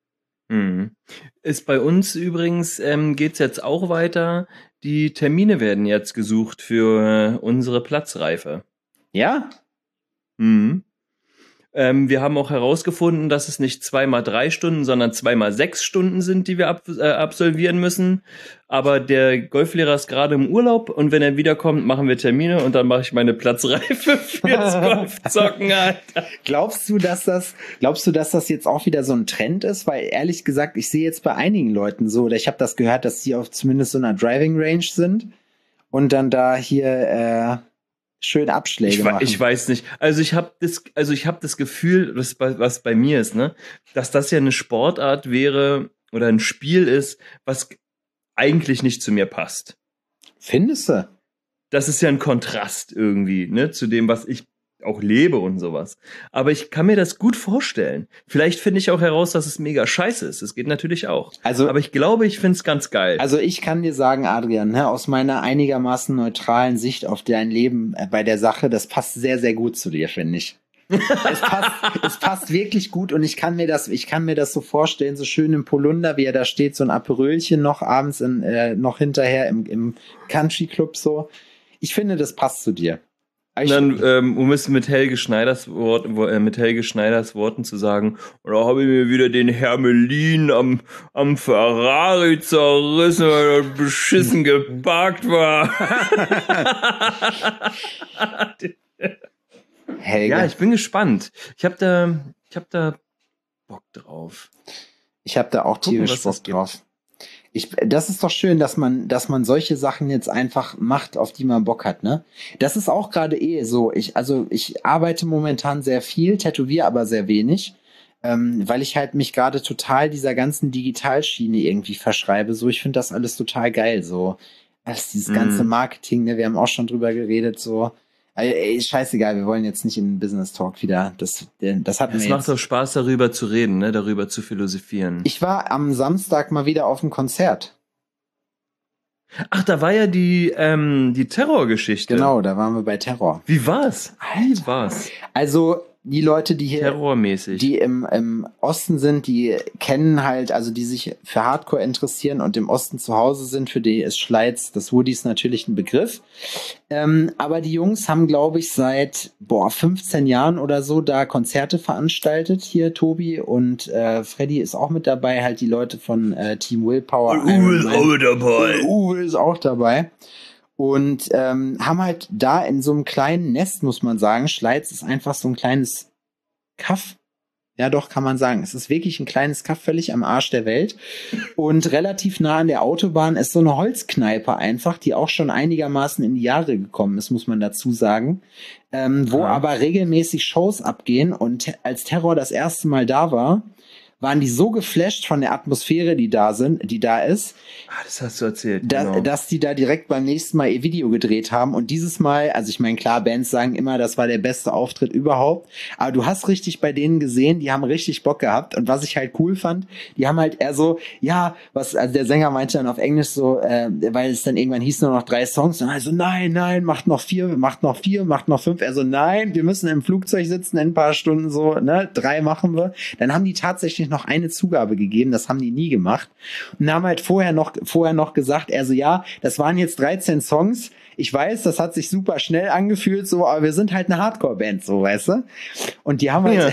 Mhm. Ist bei uns übrigens, ähm, geht's jetzt auch weiter. Die Termine werden jetzt gesucht für äh, unsere Platzreife. Ja? Mhm. Ähm, wir haben auch herausgefunden, dass es nicht zweimal drei Stunden, sondern zweimal sechs Stunden sind, die wir ab, äh, absolvieren müssen. Aber der Golflehrer ist gerade im Urlaub und wenn er wiederkommt, machen wir Termine und dann mache ich meine Platzreife fürs Golfzocken, Alter. Glaubst du, dass das, glaubst du, dass das jetzt auch wieder so ein Trend ist? Weil ehrlich gesagt, ich sehe jetzt bei einigen Leuten so, oder ich habe das gehört, dass die auf zumindest so einer Driving Range sind und dann da hier äh, schön Abschläge Ich, machen. ich weiß nicht. Also ich habe das, also ich habe das Gefühl, was bei, was bei mir ist, ne, dass das ja eine Sportart wäre oder ein Spiel ist, was eigentlich nicht zu mir passt. Findest du? Das ist ja ein Kontrast irgendwie, ne, zu dem, was ich auch lebe und sowas. Aber ich kann mir das gut vorstellen. Vielleicht finde ich auch heraus, dass es mega scheiße ist. Das geht natürlich auch. Also, aber ich glaube, ich finde es ganz geil. Also ich kann dir sagen, Adrian, ne, aus meiner einigermaßen neutralen Sicht auf dein Leben äh, bei der Sache, das passt sehr, sehr gut zu dir, finde ich. es, passt, es passt wirklich gut und ich kann mir das, ich kann mir das so vorstellen, so schön im Polunder, wie er da steht, so ein Aperölchen noch abends in, äh, noch hinterher im, im Country Club so. Ich finde, das passt zu dir. Und dann, ähm, um es mit Helge Schneiders Wort, äh, mit Helge Schneiders Worten zu sagen, und da habe ich mir wieder den Hermelin am, am Ferrari zerrissen, weil er beschissen geparkt war. Helge. Ja, ich bin gespannt. Ich habe da, ich habe da Bock drauf. Ich habe da auch tierisch Bock drauf. Ich, das ist doch schön, dass man, dass man solche Sachen jetzt einfach macht, auf die man Bock hat, ne? Das ist auch gerade eh so. Ich, also ich arbeite momentan sehr viel, tätowiere aber sehr wenig, ähm, weil ich halt mich gerade total dieser ganzen Digitalschiene irgendwie verschreibe. So, ich finde das alles total geil. So, also dieses ganze Marketing, ne? Wir haben auch schon drüber geredet. So, ey, scheißegal, wir wollen jetzt nicht in den Business Talk wieder. Das, das hat mir. Es macht doch Spaß, darüber zu reden, ne? Darüber zu philosophieren. Ich war am Samstag mal wieder auf dem Konzert. Ach, da war ja die, ähm, die Terrorgeschichte. Genau, da waren wir bei Terror. Wie war's? Wie war's? Also, die Leute, die hier, Terrormäßig. die im, im Osten sind, die kennen halt, also die sich für Hardcore interessieren und im Osten zu Hause sind, für die ist Schleiz, das Woodies natürlich ein Begriff. Ähm, aber die Jungs haben, glaube ich, seit, boah, fünfzehn Jahren oder so da Konzerte veranstaltet. Hier Tobi und äh, Freddy ist auch mit dabei, halt die Leute von äh, Team Willpower. Und Uwe ist auch mit dabei. Uwe ist auch dabei. Und ähm, haben halt da in so einem kleinen Nest, muss man sagen, Schleiz ist einfach so ein kleines Kaff. Ja, doch, kann man sagen. Es ist wirklich ein kleines Kaff, völlig am Arsch der Welt. Und relativ nah an der Autobahn ist so eine Holzkneipe einfach, die auch schon einigermaßen in die Jahre gekommen ist, muss man dazu sagen. Ähm, wo ja. aber regelmäßig Shows abgehen. Und als Terror das erste Mal da war, waren die so geflasht von der Atmosphäre, die da sind, die da ist, ah, das hast du erzählt, da, genau. dass die da direkt beim nächsten Mal ihr Video gedreht haben. Und dieses Mal, also ich meine, klar, Bands sagen immer, das war der beste Auftritt überhaupt, aber du hast richtig bei denen gesehen, die haben richtig Bock gehabt. Und was ich halt cool fand, die haben halt eher so, ja, was, also der Sänger meinte dann auf Englisch so, äh, weil es dann irgendwann hieß nur noch drei Songs, und also nein, nein, macht noch vier, macht noch vier, macht noch fünf. Er so, nein, wir müssen im Flugzeug sitzen in ein paar Stunden, so, ne, drei machen wir. Dann haben die tatsächlich noch eine Zugabe gegeben, das haben die nie gemacht. Und haben halt vorher noch, vorher noch gesagt, er so, ja, das waren jetzt dreizehn Songs. Ich weiß, das hat sich super schnell angefühlt, so, aber wir sind halt eine Hardcore-Band, so, weißt du? Und die haben halt,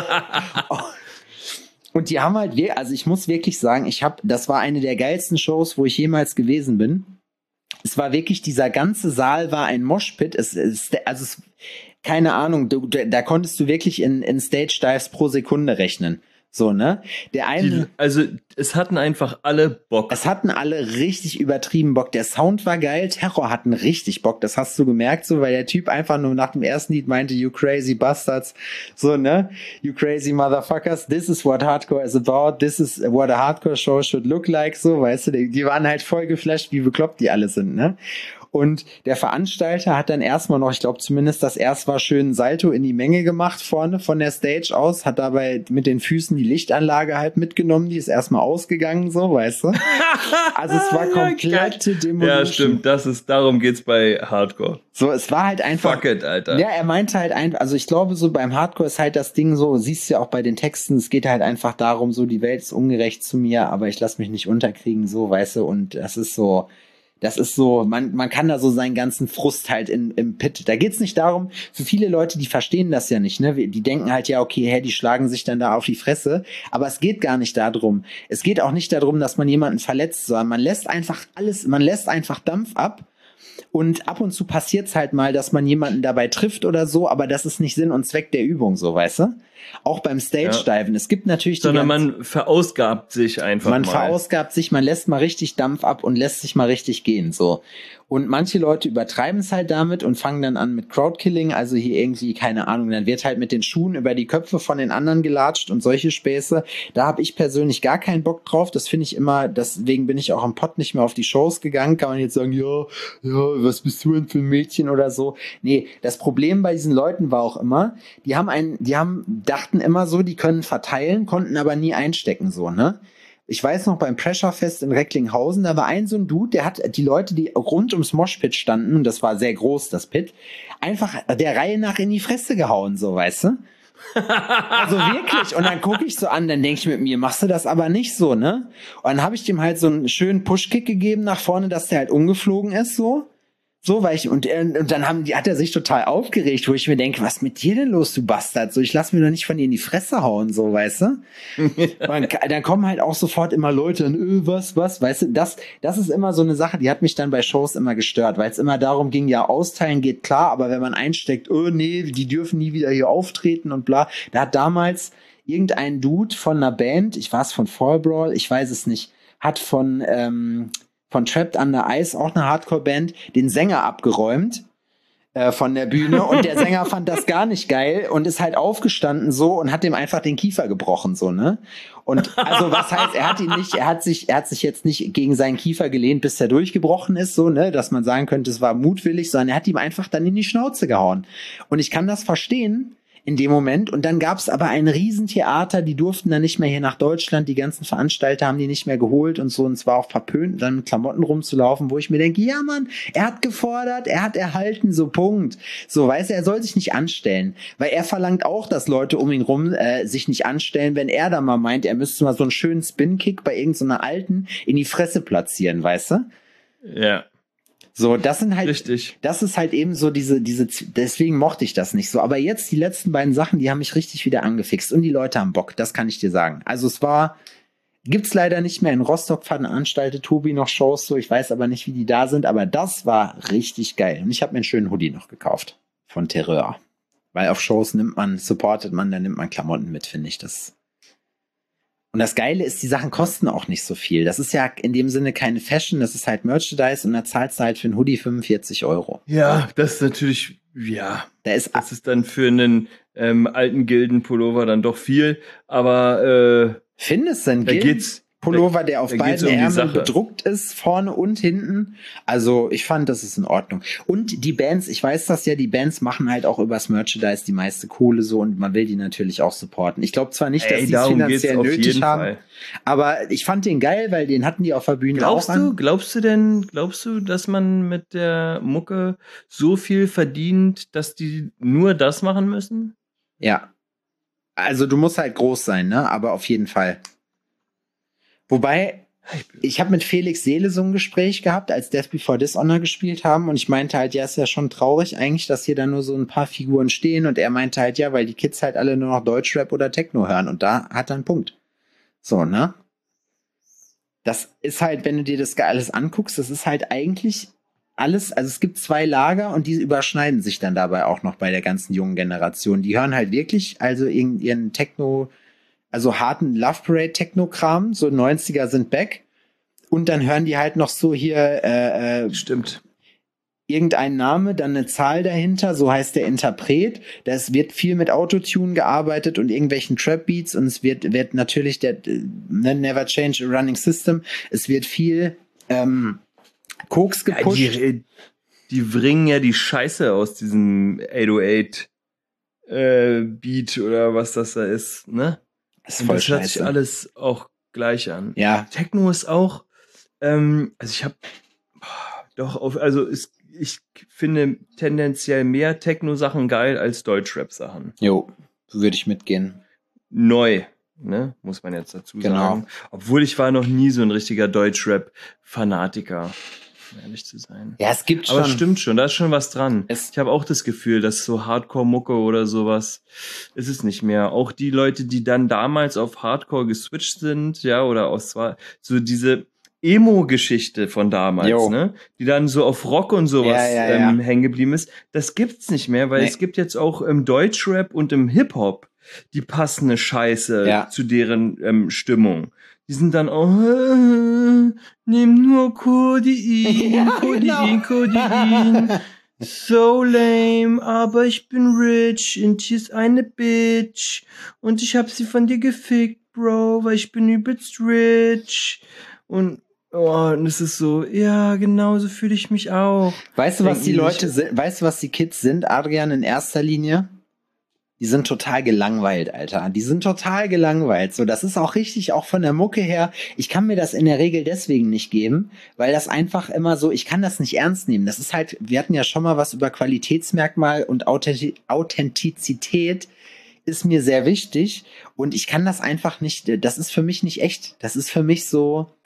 und die haben halt, also ich muss wirklich sagen, ich habe, das war eine der geilsten Shows, wo ich jemals gewesen bin. Es war wirklich, dieser ganze Saal war ein Moshpit. Es ist, also es, keine Ahnung, du, da konntest du wirklich in, in Stage-Dives pro Sekunde rechnen. So, ne? Der eine. Die, also, es hatten einfach alle Bock. Es hatten alle richtig übertrieben Bock. Der Sound war geil. Terror hatten richtig Bock. Das hast du gemerkt, so, weil der Typ einfach nur nach dem ersten Lied meinte, you crazy bastards. So, ne? You crazy motherfuckers. This is what Hardcore is about. This is what a Hardcore Show should look like. So, weißt du, die, die waren halt voll geflasht, wie bekloppt die alle sind, ne? Und der Veranstalter hat dann erstmal noch, ich glaube zumindest das erst war schön Salto in die Menge gemacht vorne von der Stage aus, hat dabei mit den Füßen die Lichtanlage halt mitgenommen, die ist erstmal ausgegangen, so, weißt du? Also es war komplette Demolition. Ja, stimmt, das ist, darum geht's bei Hardcore. So, es war halt einfach. Fuck it, Alter. Ja, er meinte halt einfach, also ich glaube so beim Hardcore ist halt das Ding so, siehst du ja auch bei den Texten, es geht halt einfach darum, so die Welt ist ungerecht zu mir, aber ich lass mich nicht unterkriegen, so, weißt du, und das ist so, das ist so, man, man kann da so seinen ganzen Frust halt in, im Pit. Da geht's nicht darum, für viele Leute, die verstehen das ja nicht, ne? Die denken halt, ja, okay, hä, die schlagen sich dann da auf die Fresse. Aber es geht gar nicht darum. Es geht auch nicht darum, dass man jemanden verletzt, sondern man lässt einfach alles, man lässt einfach Dampf ab. Und ab und zu passiert's halt mal, dass man jemanden dabei trifft oder so, aber das ist nicht Sinn und Zweck der Übung, so, weißt du? Auch beim Stage-Diven. Ja. Es gibt natürlich die Sondern man verausgabt sich einfach man mal. Man verausgabt sich, man lässt mal richtig Dampf ab und lässt sich mal richtig gehen, so. Und manche Leute übertreiben es halt damit und fangen dann an mit Crowdkilling, also hier irgendwie, keine Ahnung, dann wird halt mit den Schuhen über die Köpfe von den anderen gelatscht und solche Späße. Da habe ich persönlich gar keinen Bock drauf. Das finde ich immer, deswegen bin ich auch am Pott nicht mehr auf die Shows gegangen. Kann man jetzt sagen, ja, ja, was bist du denn für ein Mädchen oder so? Nee, das Problem bei diesen Leuten war auch immer, die haben einen, die haben, dachten immer so, die können verteilen, konnten aber nie einstecken, so, ne? Ich weiß noch, beim Pressure Fest in Recklinghausen, da war ein so ein Dude, der hat die Leute, die rund ums Moshpit standen, und das war sehr groß, das Pit, einfach der Reihe nach in die Fresse gehauen, so, weißt du? Also wirklich. Und dann gucke ich so an, dann denke ich mit mir, machst du das aber nicht so, ne? Und dann habe ich dem halt so einen schönen Pushkick gegeben nach vorne, dass der halt umgeflogen ist, so. So, weil ich, und, und dann haben, die, hat er sich total aufgeregt, wo ich mir denke, was mit dir denn los, du Bastard? So, ich lass mir doch nicht von dir in die Fresse hauen, so, weißt du? dann, dann kommen halt auch sofort immer Leute und, öh, was, was, weißt du? Das, das ist immer so eine Sache, die hat mich dann bei Shows immer gestört, weil es immer darum ging, ja, austeilen geht klar, aber wenn man einsteckt, oh, nee, die dürfen nie wieder hier auftreten und bla. Da hat damals irgendein Dude von einer Band, ich weiß von Fall Brawl, ich weiß es nicht, hat von, ähm, von Trapped Under Ice, auch eine Hardcore-Band, den Sänger abgeräumt äh, von der Bühne und der Sänger fand das gar nicht geil und ist halt aufgestanden so und hat dem einfach den Kiefer gebrochen, so, ne? Und also was heißt, er hat ihn nicht, er hat sich, er hat sich jetzt nicht gegen seinen Kiefer gelehnt, bis er durchgebrochen ist, so, ne, dass man sagen könnte, es war mutwillig, sondern er hat ihm einfach dann in die Schnauze gehauen. Und ich kann das verstehen, in dem Moment. Und dann gab es aber ein Riesentheater, die durften dann nicht mehr hier nach Deutschland, die ganzen Veranstalter haben die nicht mehr geholt und so, und es war auch verpönt, dann mit Klamotten rumzulaufen, wo ich mir denke, ja Mann, er hat gefordert, er hat erhalten, so Punkt. So, weißt du, er soll sich nicht anstellen, weil er verlangt auch, dass Leute um ihn rum äh, sich nicht anstellen, wenn er da mal meint, er müsste mal so einen schönen Spin-Kick bei irgendeiner Alten in die Fresse platzieren, weißt du? Ja. So, das sind halt, richtig. Das ist halt eben so diese, diese, deswegen mochte ich das nicht so. Aber jetzt die letzten beiden Sachen, die haben mich richtig wieder angefixt und die Leute haben Bock, das kann ich dir sagen. Also es war, gibt's leider nicht mehr. In Rostock veranstaltet Tobi noch Shows, so, ich weiß aber nicht, wie die da sind, aber das war richtig geil. Und ich habe mir einen schönen Hoodie noch gekauft von Terreur. Weil auf Shows nimmt man, supportet man, dann nimmt man Klamotten mit, finde ich. Das. Und das Geile ist, die Sachen kosten auch nicht so viel. Das ist ja in dem Sinne keine Fashion, das ist halt Merchandise und da zahlst du halt für einen Hoodie fünfundvierzig Euro. Ja, das ist natürlich, ja, da ist, das ist dann für einen ähm, alten Gildenpullover dann doch viel, aber äh, findest du einen da geht's Pullover, der auf da beiden um Ärmeln bedruckt ist, vorne und hinten. Also ich fand, das ist in Ordnung. Und die Bands, ich weiß das ja, die Bands machen halt auch übers Merchandise die meiste Kohle so und man will die natürlich auch supporten. Ich glaube zwar nicht, dass die es finanziell nötig haben, Fall. Aber ich fand den geil, weil den hatten die auf der Bühne glaubst auch du, an. Glaubst du denn, glaubst du, dass man mit der Mucke so viel verdient, dass die nur das machen müssen? Ja. Also du musst halt groß sein, ne? Aber auf jeden Fall. Wobei, ich habe mit Felix Seele so ein Gespräch gehabt, als Death Before Dishonor gespielt haben und ich meinte halt, ja, ist ja schon traurig eigentlich, dass hier dann nur so ein paar Figuren stehen und er meinte halt, ja, weil die Kids halt alle nur noch Deutschrap oder Techno hören und da hat er einen Punkt. So, ne? Das ist halt, wenn du dir das alles anguckst, das ist halt eigentlich alles, also es gibt zwei Lager und die überschneiden sich dann dabei auch noch bei der ganzen jungen Generation. Die hören halt wirklich also ihren, ihren Techno, also harten Love Parade Techno-Kram, so neunziger sind back. Und dann hören die halt noch so hier, äh, äh, stimmt. Irgendein Name, dann eine Zahl dahinter, so heißt der Interpret. Das wird viel mit Autotune gearbeitet und irgendwelchen Trap-Beats und es wird, wird natürlich der, ne, Never Change a Running System. Es wird viel, ähm, Koks gepusht. Ja, die, die bringen ja die Scheiße aus diesem achthundertacht äh, Beat oder was das da ist, ne? Das ist voll das hört scheiße. sich alles auch gleich an. Ja. Techno ist auch, ähm, also ich habe doch auf, also ist, ich finde tendenziell mehr Techno-Sachen geil als Deutschrap-Sachen. Jo, würde ich mitgehen. Neu, ne, muss man jetzt dazu genau. sagen. Obwohl ich war noch nie so ein richtiger Deutschrap-Fanatiker, um ehrlich zu sein. Ja, es gibt schon. Aber es stimmt schon, da ist schon was dran. Es ich habe auch das Gefühl, dass so Hardcore-Mucke oder sowas ist es nicht mehr. Auch die Leute, die dann damals auf Hardcore geswitcht sind, ja, oder aus zwar so diese Emo-Geschichte von damals, jo. ne, die dann so auf Rock und sowas ja, ja, ja. ähm, hängen geblieben ist, das gibt's nicht mehr, weil nee. es gibt jetzt auch im Deutschrap und im Hip-Hop die passende Scheiße ja. zu deren ähm, Stimmung. Die sind dann auch, äh, nimm nur Codein, ja, Codein, genau. Codein. So lame, aber ich bin rich und hier ist eine Bitch und ich hab sie von dir gefickt, Bro, weil ich bin übelst rich. Und oh, und es ist so, ja, genau so fühle ich mich auch. Weißt du, was Denken die die Leute sich- sind, weißt du, was die Kids sind, Adrian, in erster Linie? Die sind total gelangweilt, Alter. Die sind total gelangweilt. So, das ist auch richtig, auch von der Mucke her. Ich kann mir das in der Regel deswegen nicht geben, weil das einfach immer so, ich kann das nicht ernst nehmen. Das ist halt, wir hatten ja schon mal was über Qualitätsmerkmal und Authentiz- Authentizität ist mir sehr wichtig und ich kann das einfach nicht, das ist für mich nicht echt. Das ist für mich so,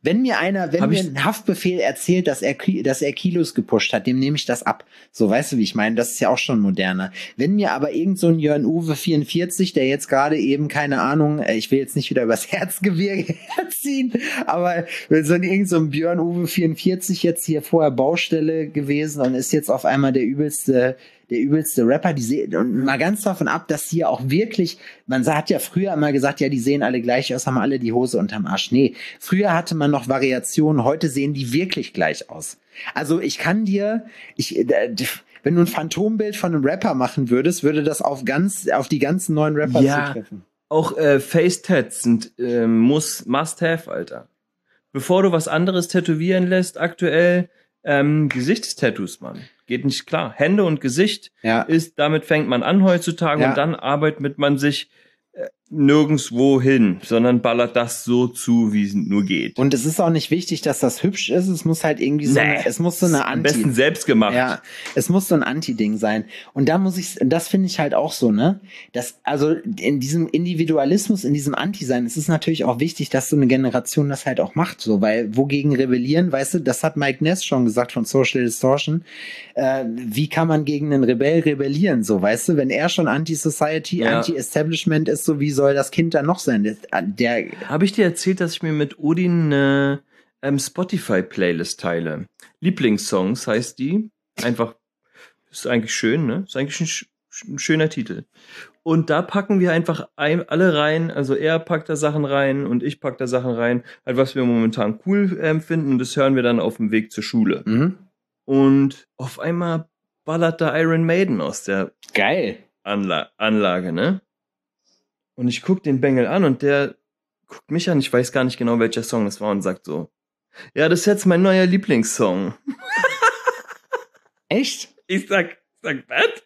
Wenn mir einer, wenn Hab mir ich- ein Haftbefehl erzählt, dass er, Ki- dass er Kilos gepusht hat, dem nehme ich das ab. So, weißt du, wie ich meine? Das ist ja auch schon moderner. Wenn mir aber irgend so ein Jörn Uwe vierundvierzig, der jetzt gerade eben, keine Ahnung, äh, ich will jetzt nicht wieder übers Herzgebirge herziehen, aber wenn so ein irgend so ein Björn Uwe vierundvierzig jetzt hier vorher Baustelle gewesen und ist jetzt auf einmal der übelste der übelste Rapper, die sehen, und mal ganz davon ab, dass die ja auch wirklich, man hat ja früher immer gesagt, ja, die sehen alle gleich aus, haben alle die Hose unterm Arsch. Nee, früher hatte man noch Variationen, heute sehen die wirklich gleich aus. Also ich kann dir, ich, äh, wenn du ein Phantombild von einem Rapper machen würdest, würde das auf ganz, auf die ganzen neuen Rapper Ja. zutreffen. Auch äh, Face-Tats sind äh, muss, must-have, Alter. Bevor du was anderes tätowieren lässt, aktuell ähm, Gesichtstattoos, Mann. Geht nicht klar. Hände und Gesicht Ja. ist, damit fängt man an heutzutage Ja. und dann arbeitet man sich äh, nirgendwo hin, sondern ballert das so zu, wie es nur geht. Und es ist auch nicht wichtig, dass das hübsch ist. Es muss halt irgendwie so, Nee. eine, es muss so eine Am Anti. besten selbst gemacht. Ja, es muss so ein Anti-Ding sein. Und da muss ich, das finde ich halt auch so, ne? Das, also in diesem Individualismus, in diesem Anti-Sein, es ist natürlich auch wichtig, dass so eine Generation das halt auch macht, so, weil wogegen rebellieren, weißt du, das hat Mike Ness schon gesagt von Social Distortion. Äh, wie kann man gegen einen Rebell rebellieren, so, weißt du? Wenn er schon Anti-Society, Ja. Anti-Establishment ist, so, wie soll das Kind dann noch sein? Der, der Habe ich dir erzählt, dass ich mir mit Odin eine ähm, Spotify-Playlist teile? Lieblingssongs heißt die. Einfach, ist eigentlich schön, ne? Ist eigentlich ein, sch ein schöner Titel. Und da packen wir einfach ein, alle rein, also er packt da Sachen rein und ich pack da Sachen rein, halt was wir momentan cool ähm, finden und das hören wir dann auf dem Weg zur Schule. mhm. Und auf einmal ballert da Iron Maiden aus der Geil. Anla Anlage, ne? Und ich guck den Bengel an und der guckt mich an, ich weiß gar nicht genau, welcher Song das war und sagt so, ja, das ist jetzt mein neuer Lieblingssong. Echt? Ich sag, sag, was?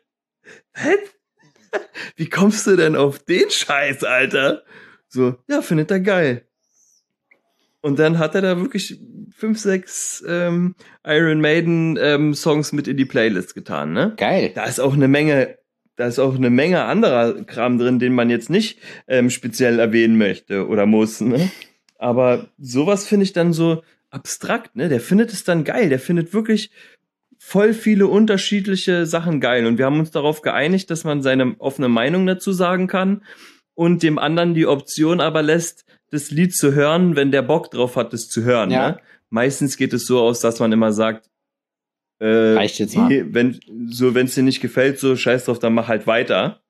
Was? Wie kommst du denn auf den Scheiß, Alter? So, ja, findet er geil. Und dann hat er da wirklich fünf, sechs ähm, Iron Maiden ähm, Songs mit in die Playlist getan, ne? Geil. Da ist auch eine Menge, da ist auch eine Menge anderer Kram drin, den man jetzt nicht ähm, speziell erwähnen möchte oder muss, ne? Aber sowas finde ich dann so abstrakt, ne? Der findet es dann geil, der findet wirklich voll viele unterschiedliche Sachen geil und wir haben uns darauf geeinigt, dass man seine offene Meinung dazu sagen kann und dem anderen die Option aber lässt, das Lied zu hören, wenn der Bock drauf hat, das zu hören, Ja. ne? Meistens geht es so aus, dass man immer sagt, äh, Reicht jetzt mal. hey, wenn so, wenn es dir nicht gefällt, so scheiß drauf, dann mach halt weiter,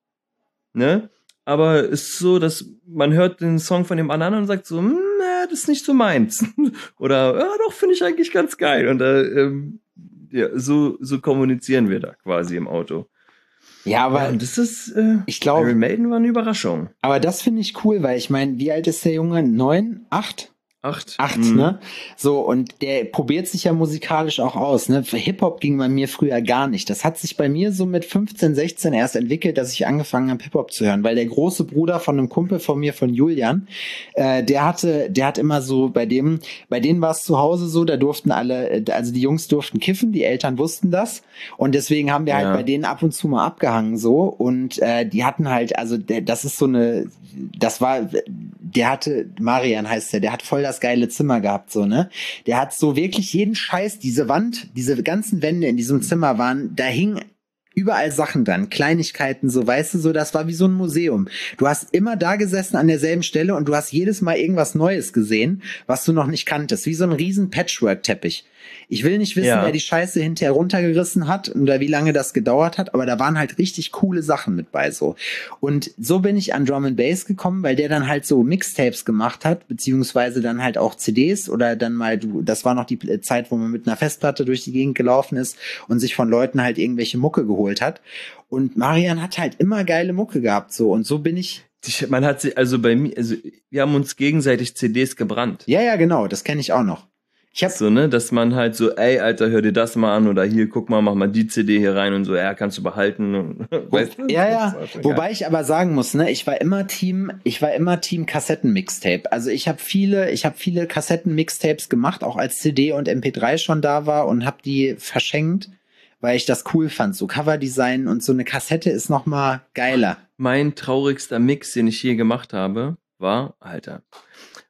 ne? Aber es ist so, dass man hört den Song von dem anderen und sagt so, hm, na, das ist nicht so meins. Oder, ja, doch, finde ich eigentlich ganz geil. Und äh, ähm, ja, so, so kommunizieren wir da quasi im Auto. Ja, aber Ja, und das ist, äh, ich glaube, Iron Maiden war eine Überraschung. aber das finde ich cool, weil ich meine, wie alt ist der Junge? Neun? Acht? Acht. Acht, Mhm. ne? So, und der probiert sich ja musikalisch auch aus, ne? Für Hip-Hop ging bei mir früher gar nicht. Das hat sich bei mir so mit fünfzehn, sechzehn erst entwickelt, dass ich angefangen habe, Hip-Hop zu hören, weil der große Bruder von einem Kumpel von mir, von Julian, äh, der hatte, der hat immer so, bei dem, bei denen war es zu Hause so, da durften alle, also die Jungs durften kiffen, die Eltern wussten das und deswegen haben wir halt Ja. bei denen ab und zu mal abgehangen so und äh, die hatten halt, also der, das ist so eine, das war, der hatte, Marian heißt der, der hat voll das geile Zimmer gehabt, so, ne? Der hat so wirklich jeden Scheiß, diese Wand, diese ganzen Wände in diesem Zimmer waren, da hing überall Sachen dran, Kleinigkeiten, so, weißt du, so, das war wie so ein Museum. Du hast immer da gesessen an derselben Stelle und du hast jedes Mal irgendwas Neues gesehen, was du noch nicht kanntest, wie so ein riesen Patchwork-Teppich. Ich will nicht wissen, Ja. wer die Scheiße hinterher runtergerissen hat oder wie lange das gedauert hat, aber da waren halt richtig coole Sachen mit bei, so. Und so bin ich an Drum and Bass gekommen, weil der dann halt so Mixtapes gemacht hat, beziehungsweise dann halt auch C Ds oder dann mal, du, das war noch die Zeit, wo man mit einer Festplatte durch die Gegend gelaufen ist und sich von Leuten halt irgendwelche Mucke geholt hat. Und Marian hat halt immer geile Mucke gehabt, so. Und so bin ich, Ich- Man hat sie, also bei mir, also wir haben uns gegenseitig C Ds gebrannt. ja, ja, genau, das kenne ich auch noch. Ich hab, So, ne, dass man halt so, ey, Alter, hör dir das mal an oder hier, guck mal, mach mal die C D hier rein und so, ja, kannst du behalten. Und, weißt du? Ja, Das ja. war schon Wobei geil. ich aber sagen muss, ne, ich war immer Team, ich war immer Team Kassetten-Mixtape. Also ich habe viele, ich habe viele Kassetten-Mixtapes gemacht, auch als C D und M P drei schon da war und habe die verschenkt, weil ich das cool fand, so Coverdesign und so eine Kassette ist noch mal geiler. Mein traurigster Mix, den ich je gemacht habe, war, Alter.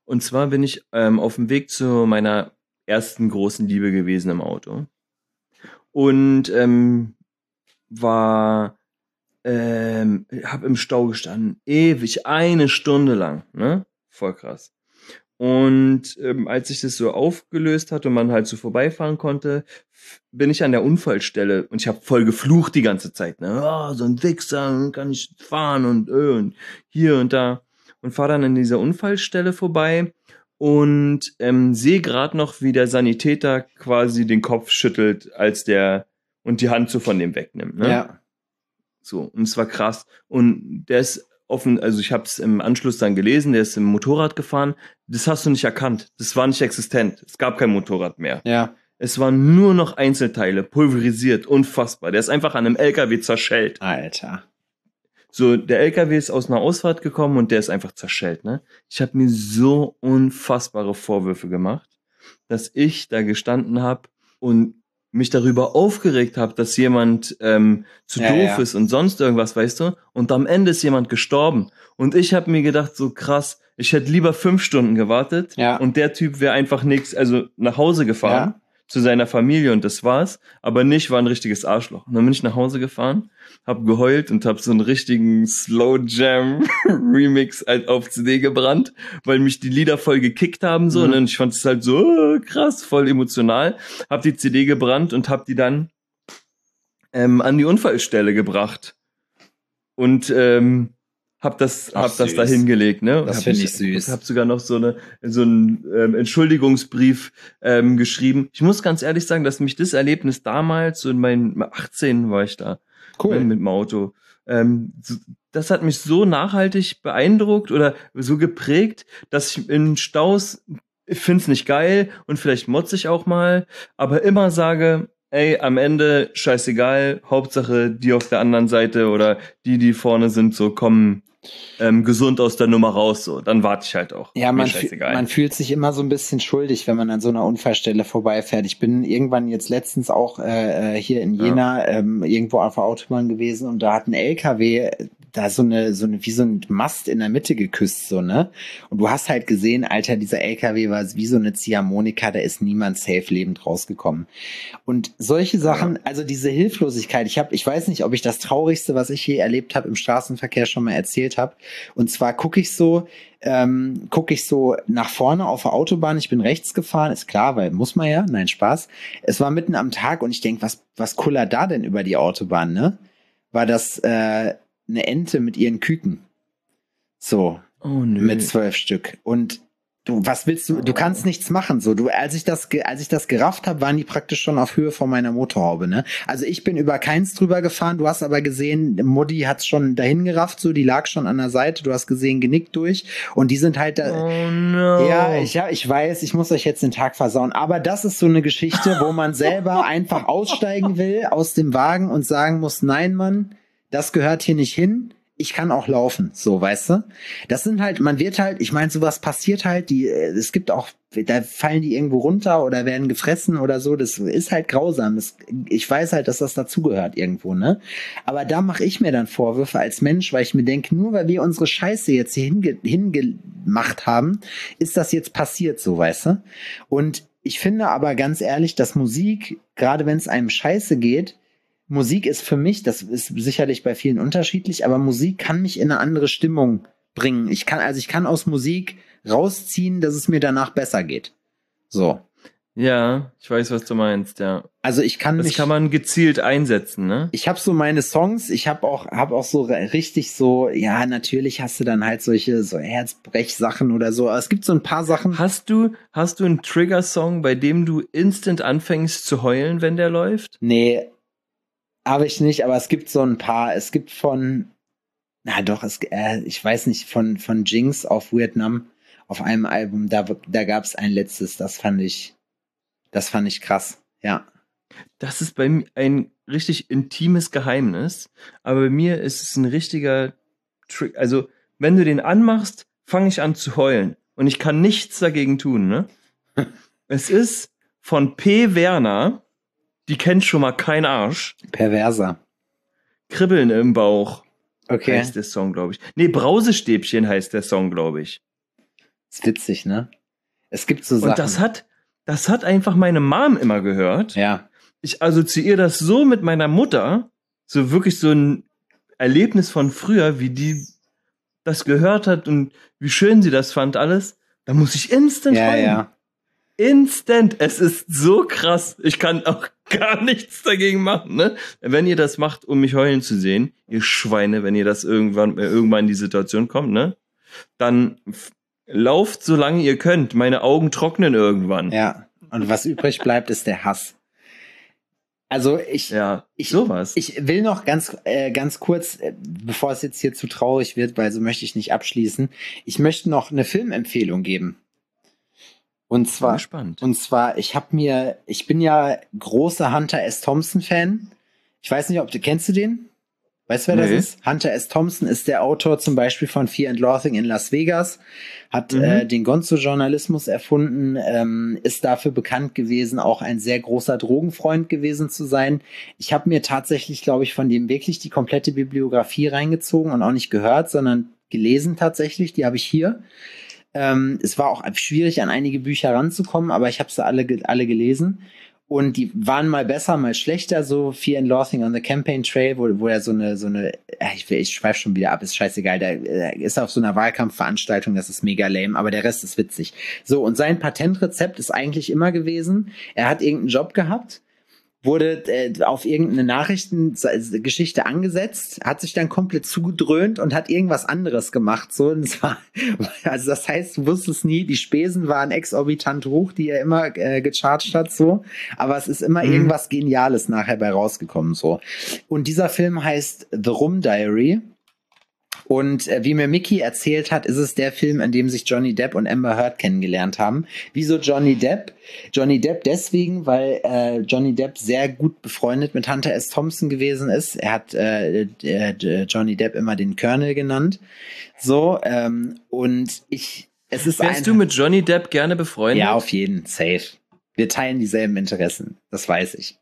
Und zwar bin ich ähm, auf dem Weg zu meiner ersten großen Liebe gewesen im Auto. Und ähm, war, ähm, hab im Stau gestanden. Ewig, eine Stunde lang. Ne? Voll krass. Und ähm, als sich das so aufgelöst hat und man halt so vorbeifahren konnte, f- bin ich an der Unfallstelle und ich habe voll geflucht die ganze Zeit. Ne? Oh, so ein Wichser, kann ich fahren und, äh, und hier und da. Und fahre dann an dieser Unfallstelle vorbei und ähm, sehe gerade noch, wie der Sanitäter quasi den Kopf schüttelt, als der und die Hand so von dem wegnimmt. Ne? Ja. So, und es war krass. Und der ist offen, also ich habe es im Anschluss dann gelesen, der ist im Motorrad gefahren. Das hast du nicht erkannt. Das war nicht existent. Es gab kein Motorrad mehr. Ja. Es waren nur noch Einzelteile, pulverisiert, unfassbar. Der ist einfach an einem L K W zerschellt. Alter. So, der L K W ist aus einer Ausfahrt gekommen und der ist einfach zerschellt, ne? Ich habe mir so unfassbare Vorwürfe gemacht, dass ich da gestanden habe und mich darüber aufgeregt habe, dass jemand ähm, zu Ja, doof ja. ist und sonst irgendwas, weißt du? Und am Ende ist jemand gestorben. Und ich habe mir gedacht, so krass, ich hätte lieber fünf Stunden gewartet Ja. und der Typ wäre einfach nix, also nach Hause gefahren Ja. zu seiner Familie und das war's. Aber nicht, war ein richtiges Arschloch. Und dann bin ich nach Hause gefahren, hab geheult und hab so einen richtigen Slow Jam Remix halt auf C D gebrannt, weil mich die Lieder voll gekickt haben so. Mhm. Und ich fand es halt so oh, krass, voll emotional. Hab die C D gebrannt und hab die dann ähm, an die Unfallstelle gebracht. Und ähm, hab das, Ach, hab das süß. da hingelegt, ne? Das Hab find mich- ich süß. Hab sogar noch so eine, so einen ähm, Entschuldigungsbrief ähm, geschrieben. Ich muss ganz ehrlich sagen, dass mich das Erlebnis damals, so in meinen achtzehn war ich da, Cool. ne, mit dem Auto, ähm, so- das hat mich so nachhaltig beeindruckt oder so geprägt, dass ich in Staus, ich find's nicht geil und vielleicht motze ich auch mal, aber immer sage, ey, am Ende scheißegal, Hauptsache die auf der anderen Seite oder die, die vorne sind, so kommen ähm, gesund aus der Nummer raus, so. Dann warte ich halt auch. Ja, Mir man, füh- scheißegal. man fühlt sich immer so ein bisschen schuldig, wenn man an so einer Unfallstelle vorbeifährt. Ich bin irgendwann jetzt letztens auch äh, äh, hier in Ja. Jena ähm, irgendwo auf der Autobahn gewesen und da hat ein L K W äh, da so eine, so eine, wie so ein Mast in der Mitte geküsst, so, ne? Und du hast halt gesehen, Alter, dieser L K W war wie so eine Ziehharmonika, da ist niemand safe lebend rausgekommen. Und solche Sachen, also diese Hilflosigkeit, ich habe, ich weiß nicht, ob ich das Traurigste, was ich je erlebt habe im Straßenverkehr schon mal erzählt habe. Und zwar gucke ich so, ähm, gucke ich so nach vorne auf der Autobahn. Ich bin rechts gefahren, ist klar, weil muss man ja, nein, Spaß. Es war mitten am Tag und ich denk, was, was kullert da denn über die Autobahn, ne? War das äh, eine Ente mit ihren Küken. So. Oh nö. Mit zwölf Stück. Und du, was willst du? Du kannst nichts machen. So, du, als ich das, ge- als ich das gerafft habe, waren die praktisch schon auf Höhe von meiner Motorhaube. Ne? Also ich bin über keins drüber gefahren. Du hast aber gesehen, Mutti hat's schon dahin gerafft. So, die lag schon an der Seite. Du hast gesehen, genickt durch. Und die sind halt da. Oh no. Ja, ich, ja, ich weiß, ich muss euch jetzt den Tag versauen. Aber das ist so eine Geschichte, wo man selber einfach aussteigen will aus dem Wagen und sagen muss, nein, Mann, das gehört hier nicht hin. Ich kann auch laufen, so, weißt du? Das sind halt, man wird halt, ich meine, sowas passiert halt, die, äh, es gibt auch, da fallen die irgendwo runter oder werden gefressen oder so, das ist halt grausam. Das, ich weiß halt, dass das dazugehört irgendwo, ne? Aber da mache ich mir dann Vorwürfe als Mensch, weil ich mir denke, nur weil wir unsere Scheiße jetzt hier hinge, hingemacht haben, ist das jetzt passiert, so, weißt du? Und ich finde aber ganz ehrlich, dass Musik, gerade wenn es einem scheiße geht, Musik ist für mich, das ist sicherlich bei vielen unterschiedlich, aber Musik kann mich in eine andere Stimmung bringen. Ich kann, also ich kann aus Musik rausziehen, dass es mir danach besser geht. So. Ja, ich weiß, was du meinst, ja. Also ich kann Das mich, kann man gezielt einsetzen, ne? ich habe so meine Songs, ich habe auch, habe auch so richtig so, ja, natürlich hast du dann halt solche, so Herzbrechsachen oder so, aber es gibt so ein paar Sachen. Hast du, hast du einen Trigger-Song, bei dem du instant anfängst zu heulen, wenn der läuft? Nee, habe ich nicht, aber es gibt so ein paar. Es gibt von, na doch, es, äh, ich weiß nicht, von, von Jinx auf Vietnam, auf einem Album, da, da gab es ein letztes, das fand ich, das fand ich krass, ja. Das ist bei mir ein richtig intimes Geheimnis, aber bei mir ist es ein richtiger Trick. Also, wenn du den anmachst, fange ich an zu heulen und ich kann nichts dagegen tun, ne? Es ist von P. Werner, die kennt schon mal kein Arsch. Perverser. Kribbeln im Bauch Okay. heißt der Song, glaube ich. Nee, Brausestäbchen heißt der Song, glaube ich. Ist witzig, ne? Es gibt so Sachen. Und das hat, das hat einfach meine Mom immer gehört. Ja. Ich assoziiere das so mit meiner Mutter, so wirklich so ein Erlebnis von früher, wie die das gehört hat und wie schön sie das fand alles. Da muss ich instant Ja, heulen. ja. Instant. Es ist so krass. Ich kann auch gar nichts dagegen machen, ne? Wenn ihr das macht, um mich heulen zu sehen, ihr Schweine, wenn ihr das irgendwann, äh, irgendwann in die Situation kommt, ne? Dann f- lauft so lange ihr könnt. Meine Augen trocknen irgendwann. Ja. Und was übrig bleibt, ist der Hass. Also ich, Ja, ich, sowas. ich will noch ganz, äh, ganz kurz, äh, bevor es jetzt hier zu traurig wird, weil so möchte ich nicht abschließen. Ich möchte noch eine Filmempfehlung geben. Und Bin zwar, gespannt. und zwar, ich habe mir, ich bin ja großer Hunter S. Thompson Fan. Ich weiß nicht, ob du, kennst du den? Weißt du, wer Nee. das ist? Hunter S. Thompson ist der Autor zum Beispiel von Fear and Loathing in Las Vegas, hat Mhm. äh, den Gonzo-Journalismus erfunden, ähm, ist dafür bekannt gewesen, auch ein sehr großer Drogenfreund gewesen zu sein. Ich habe mir tatsächlich, glaube ich, von dem wirklich die komplette Bibliografie reingezogen und auch nicht gehört, sondern gelesen tatsächlich. Die habe ich hier. Ähm, es war auch schwierig, an einige Bücher ranzukommen, aber ich habe sie alle, ge- alle gelesen. Und die waren mal besser, mal schlechter, so Fear and Loathing on the Campaign Trail, wo, wo er so eine, so eine, äh, ich, ich schweife schon wieder ab, ist scheißegal, der, der ist auf so einer Wahlkampfveranstaltung, das ist mega lame, aber der Rest ist witzig. So, und sein Patentrezept ist eigentlich immer gewesen, er hat irgendeinen Job gehabt, wurde äh, auf irgendeine Nachrichtengeschichte angesetzt, hat sich dann komplett zugedröhnt und hat irgendwas anderes gemacht. So, und es war, also das heißt, du wusstest nie, die Spesen waren exorbitant hoch, die er immer äh, gecharged hat, so. Aber es ist immer Mhm. irgendwas Geniales nachher bei rausgekommen, so. Und dieser Film heißt The Rum Diary. Und äh, wie mir Mickey erzählt hat, ist es der Film, in dem sich Johnny Depp und Amber Heard kennengelernt haben. Wieso Johnny Depp? Johnny Depp deswegen, weil äh, Johnny Depp sehr gut befreundet mit Hunter S. Thompson gewesen ist. Er hat äh, äh, Johnny Depp immer den Colonel genannt. So, ähm, und ich, es ist Wärst ein, du mit Johnny Depp gerne befreundet? ja, auf jeden, safe. Wir teilen dieselben Interessen, das weiß ich.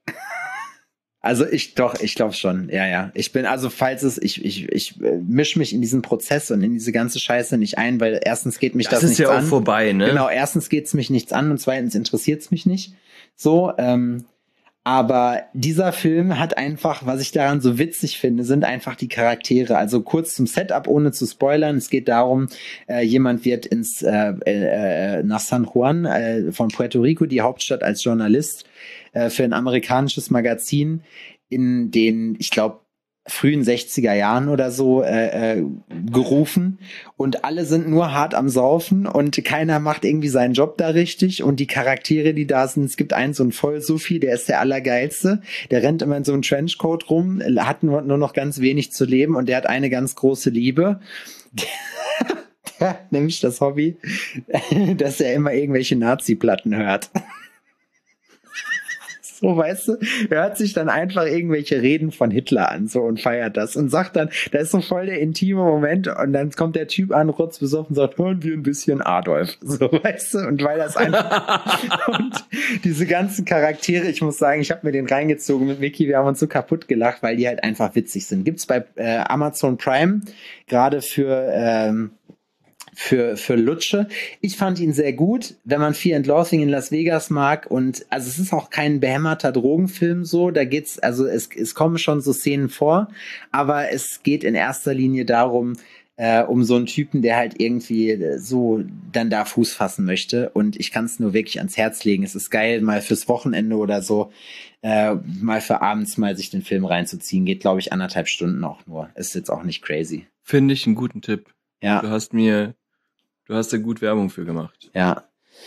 Also ich doch, ich glaube schon, ja, ja. Ich bin, also falls es, ich, ich, ich äh, mische mich in diesen Prozess und in diese ganze Scheiße nicht ein, weil erstens geht mich das, das ist nichts ja auch an. vorbei, ne? Genau, erstens geht's mich nichts an und zweitens interessiert's mich nicht. So, ähm, aber dieser Film hat einfach, was ich daran so witzig finde, sind einfach die Charaktere. Also kurz zum Setup, ohne zu spoilern. Es geht darum, äh, jemand wird ins äh, äh, nach San Juan äh, von Puerto Rico, die Hauptstadt, als Journalist äh, für ein amerikanisches Magazin in den, ich glaube, frühen sechziger Jahren oder so äh, äh, gerufen und alle sind nur hart am Saufen und keiner macht irgendwie seinen Job da richtig und die Charaktere, die da sind, es gibt einen, so einen Voll-Sufi, der ist der Allergeilste, der rennt immer in so einem Trenchcoat rum, hat nur, nur noch ganz wenig zu leben und der hat eine ganz große Liebe. Der hat nämlich das Hobby, dass er immer irgendwelche Nazi-Platten hört. So, weißt du, hört sich dann einfach irgendwelche Reden von Hitler an, so, und feiert das und sagt dann, da ist so voll der intime Moment und dann kommt der Typ an, rotzbesoffen, sagt, hören wir ein bisschen Adolf, so, weißt du, und weil das einfach, und diese ganzen Charaktere, ich muss sagen, ich habe mir den reingezogen mit Mickey, wir haben uns so kaputt gelacht, weil die halt einfach witzig sind. Gibt's bei äh, Amazon Prime, gerade für, ähm, für, für Lutsche. Ich fand ihn sehr gut, wenn man Fear and Loathing in Las Vegas mag und also es ist auch kein behämmerter Drogenfilm so, da geht's, also es, es kommen schon so Szenen vor, aber es geht in erster Linie darum, äh, um so einen Typen, der halt irgendwie so dann da Fuß fassen möchte und ich kann es nur wirklich ans Herz legen. Es ist geil, mal fürs Wochenende oder so, äh, mal für abends mal sich den Film reinzuziehen. Geht, glaube ich, anderthalb Stunden auch nur. Ist jetzt auch nicht crazy. Finde ich einen guten Tipp. Ja. Du hast mir, du hast da gut Werbung für gemacht. Ja.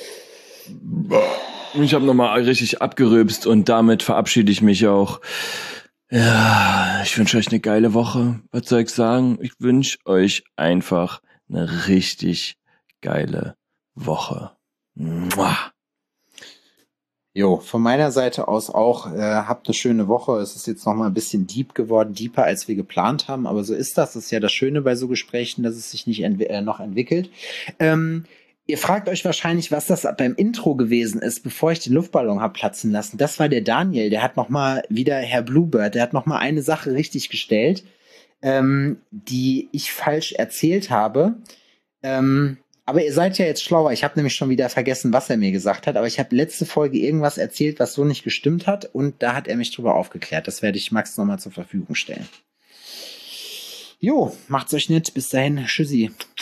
Ich habe nochmal richtig abgerülpst und damit verabschiede ich mich auch. Ja, ich wünsche euch eine geile Woche. Was soll ich sagen? Ich wünsche euch einfach eine richtig geile Woche. Mua. Jo, von meiner Seite aus auch, äh, habt eine schöne Woche. Es ist jetzt noch mal ein bisschen deep geworden, deeper als wir geplant haben, aber so ist das. Das ist ja das Schöne bei so Gesprächen, dass es sich nicht entwi- äh, noch entwickelt. Ähm, ihr fragt euch wahrscheinlich, was das beim Intro gewesen ist, bevor ich den Luftballon hab platzen lassen. Das war der Daniel, der hat noch mal wieder Herr Bluebird, der hat noch mal eine Sache richtig gestellt, ähm, die ich falsch erzählt habe. Ähm, Aber ihr seid ja jetzt schlauer. Ich habe nämlich schon wieder vergessen, was er mir gesagt hat. Aber ich habe letzte Folge irgendwas erzählt, was so nicht gestimmt hat. Und da hat er mich drüber aufgeklärt. Das werde ich Max nochmal zur Verfügung stellen. Jo, macht's euch nett. Bis dahin. Tschüssi.